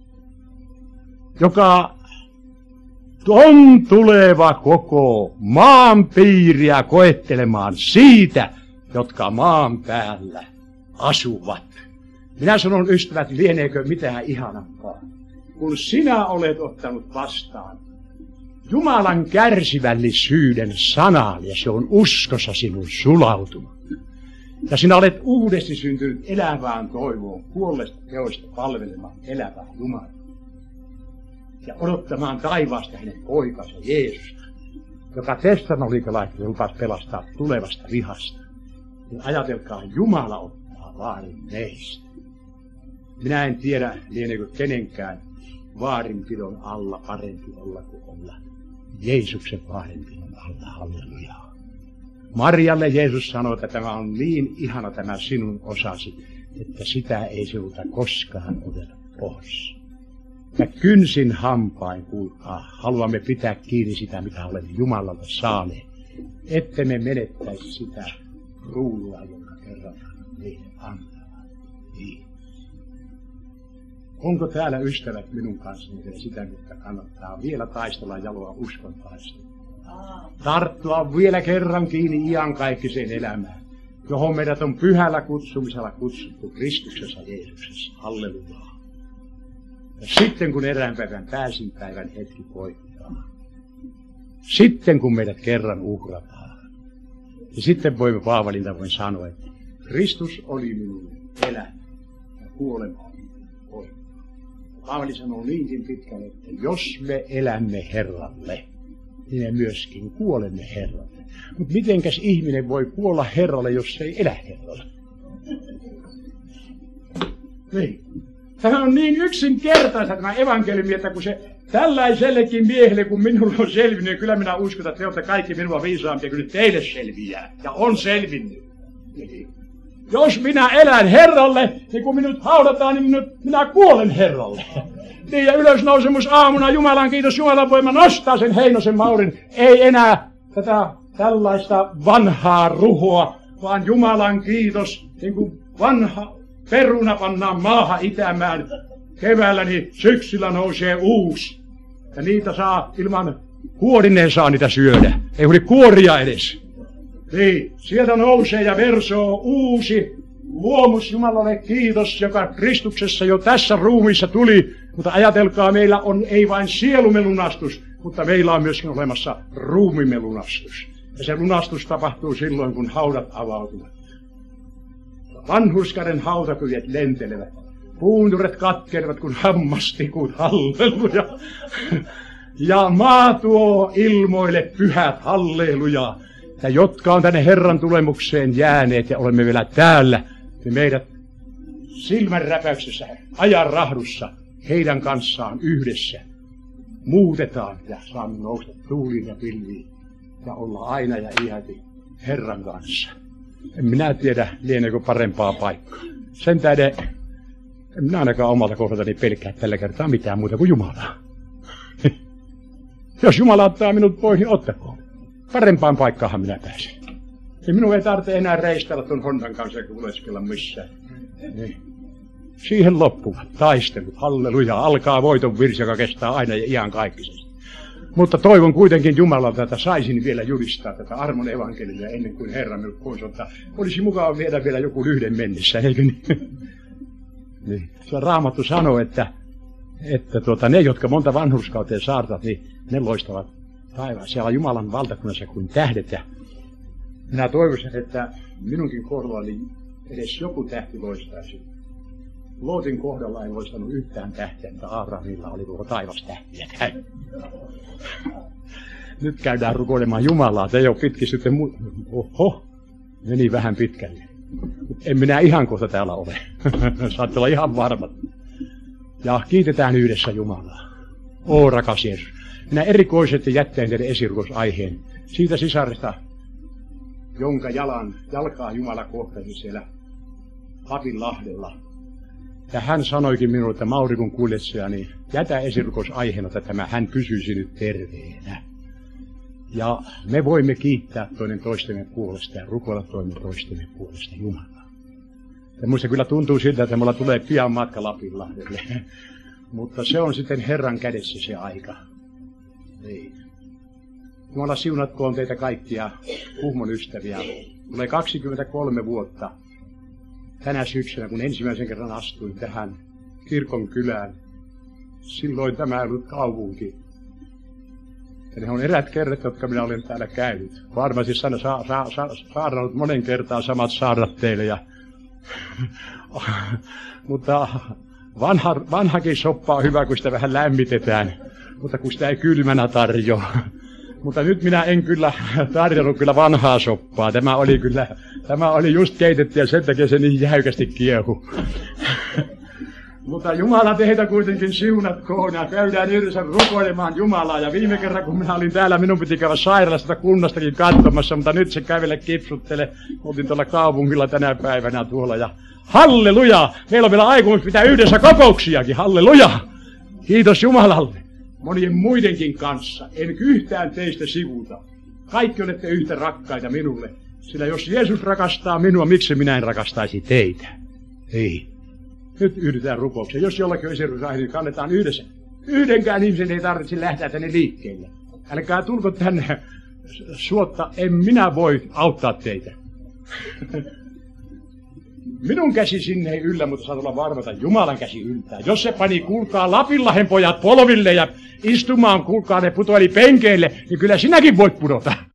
joka on tuleva koko maan piiriä koettelemaan siitä, jotka maan päällä asuvat. Minä sanon, ystävät, lieneekö mitään ihanampaa, kun sinä olet ottanut vastaan Jumalan kärsivällisyyden sanaan, ja se on uskossa sinun sulautunut. Ja sinä olet uudesti syntynyt elävään toivoon, kuolleista teoista palvelemaan elävää Jumalaa. Ja odottamaan taivaasta hänen poikansa Jeesusta, joka tessaloniikalaisille lupasi pelastaa tulevasta vihasta. Niin ajatelkaa, Jumala ottaa vaarin meistä. Minä en tiedä, lieneekö kenenkään vaarinpidon alla parempi olla kuin olla Jeesuksen vaarinpidon alla. Halleluja. Marjalle Jeesus sanoi, että tämä on niin ihana tämä sinun osasi, että sitä ei sinulta koskaan oteta pois. Ja kynsin hampain, kuulkaa, haluamme pitää kiinni sitä, mitä olemme Jumalalta saaneet, ette me menettäisi sitä kruunua, jonka kerran meille antaa. Niin. Onko täällä ystävät minun kanssani vielä sitä, että kannattaa vielä taistella jaloa uskon taistelua? Tarttua vielä kerran kiinni iankaikkiseen elämään, johon meidät on pyhällä kutsumisella kutsuttu Kristuksessa Jeesuksessa. Halleluja. Ja sitten kun erään päivän pääsinpäivän hetki koittaa, sitten kun meidät kerran uhrataan, ja sitten voimme Paavalilta voin sanoa, että Kristus oli minun elämä ja kuolema oli minun voima. Paavali sanoo niinkin pitkälle, että jos me elämme Herralle, niin me myöskin kuolemme Herralle. Mutta mitenkäs ihminen voi kuolla Herralle, jos ei elä Herralle? Niin. Tämä on niin yksinkertaista tämä evankeliumi, että kun se tällaisellekin miehelle, kun minulla on selvinnyt, niin kyllä minä uskon, että te olette kaikki minua viisaampia, kyllä teille selviää. Ja on selvinnyt. Niin. Jos minä elän Herralle, niin kun minut haudataan, niin minä kuolen Herralle. Niin, ja ylösnousemus aamuna, Jumalan kiitos, Jumalan voima nostaa sen Heinosen Maurin. Ei enää tätä tällaista vanhaa ruhoa, vaan Jumalan kiitos, niin kuin vanha peruna pannaan maahan itämään keväällä, niin syksyllä nousee uusi. Ja niitä saa ilman kuorinen saa niitä syödä. Ei huoli kuoria edes. Niin, sieltä nousee ja versoo uusi luomus, Jumalalle kiitos, joka Kristuksessa jo tässä ruumiissa tuli. Mutta ajatelkaa, meillä on ei vain sielumme lunastus, mutta meillä on myöskin olemassa ruumimme lunastus. Ja se lunastus tapahtuu silloin, kun haudat avautuvat. Vanhurskaiden hautakyljet lentelevät. Puunjuuret katkenevat, kun hammastikut, halleluja. Ja maa tuo ilmoille pyhät, halleluja. Ja jotka on tänne Herran tulemukseen jääneet ja olemme vielä täällä, niin meidät silmänräpäyksessä, ajan rahdussa, heidän kanssaan yhdessä muutetaan ja saamme nousta tuuliin ja pilviin ja olla aina ja iäti Herran kanssa. En minä tiedä, lieneekö parempaa paikkaa. Sen tähden en minä ainakaan omalta kohdaltani pelkää tällä kertaa mitään muuta kuin Jumalaa. Jos Jumala ottaa minut pois, niin ottakoon. Parempaan paikkaahan minä pääsen. Ja minun ei tarvitse enää reistellä tuon Hondan kanssa eikä kuleskella missään. Niin. Siihen loppuvat taistelut, halleluja, alkaa voiton virsi, joka kestää aina ja ihan kaikkisesti. Mutta toivon kuitenkin Jumalalta, että saisin vielä julistaa tätä armon evankeliumia ennen kuin Herra minut pois ottaa. Olisi mukava viedä vielä joku lyhden mennessä, eikö niin? Niin. Se Raamattu sanoo, että ne, jotka monta vanhurskauteen saartat, niin ne loistavat taivaan. Siellä on Jumalan valtakunnassa kuin tähdet. Ja minä toivoisin, että minunkin kohdallani edes joku tähti loistaisi. Lootin kohdalla en loistanut yhtään tähteä, mutta Abrahamilla oli koko taivas tähtiä täynnä. Nyt käydään rukoilemaan Jumalaa. Te ei ole pitkin sitten oho, meni vähän pitkälle. En minä ihan kohta täällä ole. Saatte olla ihan varmat. Ja kiitetään yhdessä Jumalaa. Oo rakas Jeesus. Minä erikoisesti jättäin teille esirukousaiheen siitä sisaresta, jonka jalkaa Jumala kohtasi siellä Lapinlahdella. Ja hän sanoikin minulle, että Mauri kun kuljetsia, niin jätä esirukousaiheen, että hän pysyisi nyt terveenä. Ja me voimme kiittää toinen toistemme puolesta ja rukoilla toinen toistemme puolesta Jumalaa. Ja minusta kyllä tuntuu siltä, että mulla tulee pian matka Lapinlahdelle. Mutta se on sitten Herran kädessä se aika. Niin. Jumala siunatkoon teitä kaikkia Kuhmon ystäviä. Tulee 23 vuotta tänä syksynä, kun ensimmäisen kerran astuin tähän kirkon kylään. Silloin tämä ei ollut kaupunki. Ja ne on erät kerrat, jotka minä olen täällä käynyt. Varmasti saarnannut monen kertaan samat saarnat teille. Mutta vanhakin soppa on hyvä, kun sitä vähän lämmitetään. Mutta kun sitä ei kylmänä tarjoa. Mutta nyt minä en kyllä tarjonnut kyllä vanhaa soppaa. Tämä oli just keitetty ja sen takia se niin jäykästi kiehu. Mutta Jumala teitä kuitenkin siunatkoon ja käydään yhdessä rukoilemaan Jumalaa. Ja viime kerran kun minä olin täällä, minun piti käydä sairaalasta kunnastakin katsomassa, mutta nyt se kävele kipsuttele. Oltiin tuolla kaupungilla tänä päivänä tuolla ja halleluja! Meillä on vielä aikomus pitää yhdessä kokouksiakin, halleluja! Kiitos Jumalalle! Monien muidenkin kanssa, en yhtään teistä sivuta. Kaikki olette yhtä rakkaita minulle, sillä jos Jeesus rakastaa minua, miksi minä en rakastaisi teitä? Ei. Nyt yhdetään rukoukseen. Jos jollakin on esirukousaiheen, niin kannetaan yhdessä. Yhdenkään ihmisen ei tarvitse lähteä tänne liikkeelle. Älkää tulko tänne suotta, en minä voi auttaa teitä. Minun käsi sinne ei yllä, mutta saat olla varma, että Jumalan käsi yltää. Jos se pani, kuulkaa, Lapinlahden pojat polville ja istumaan, kuulkaa, ne putoili penkeille, niin kyllä sinäkin voit pudota.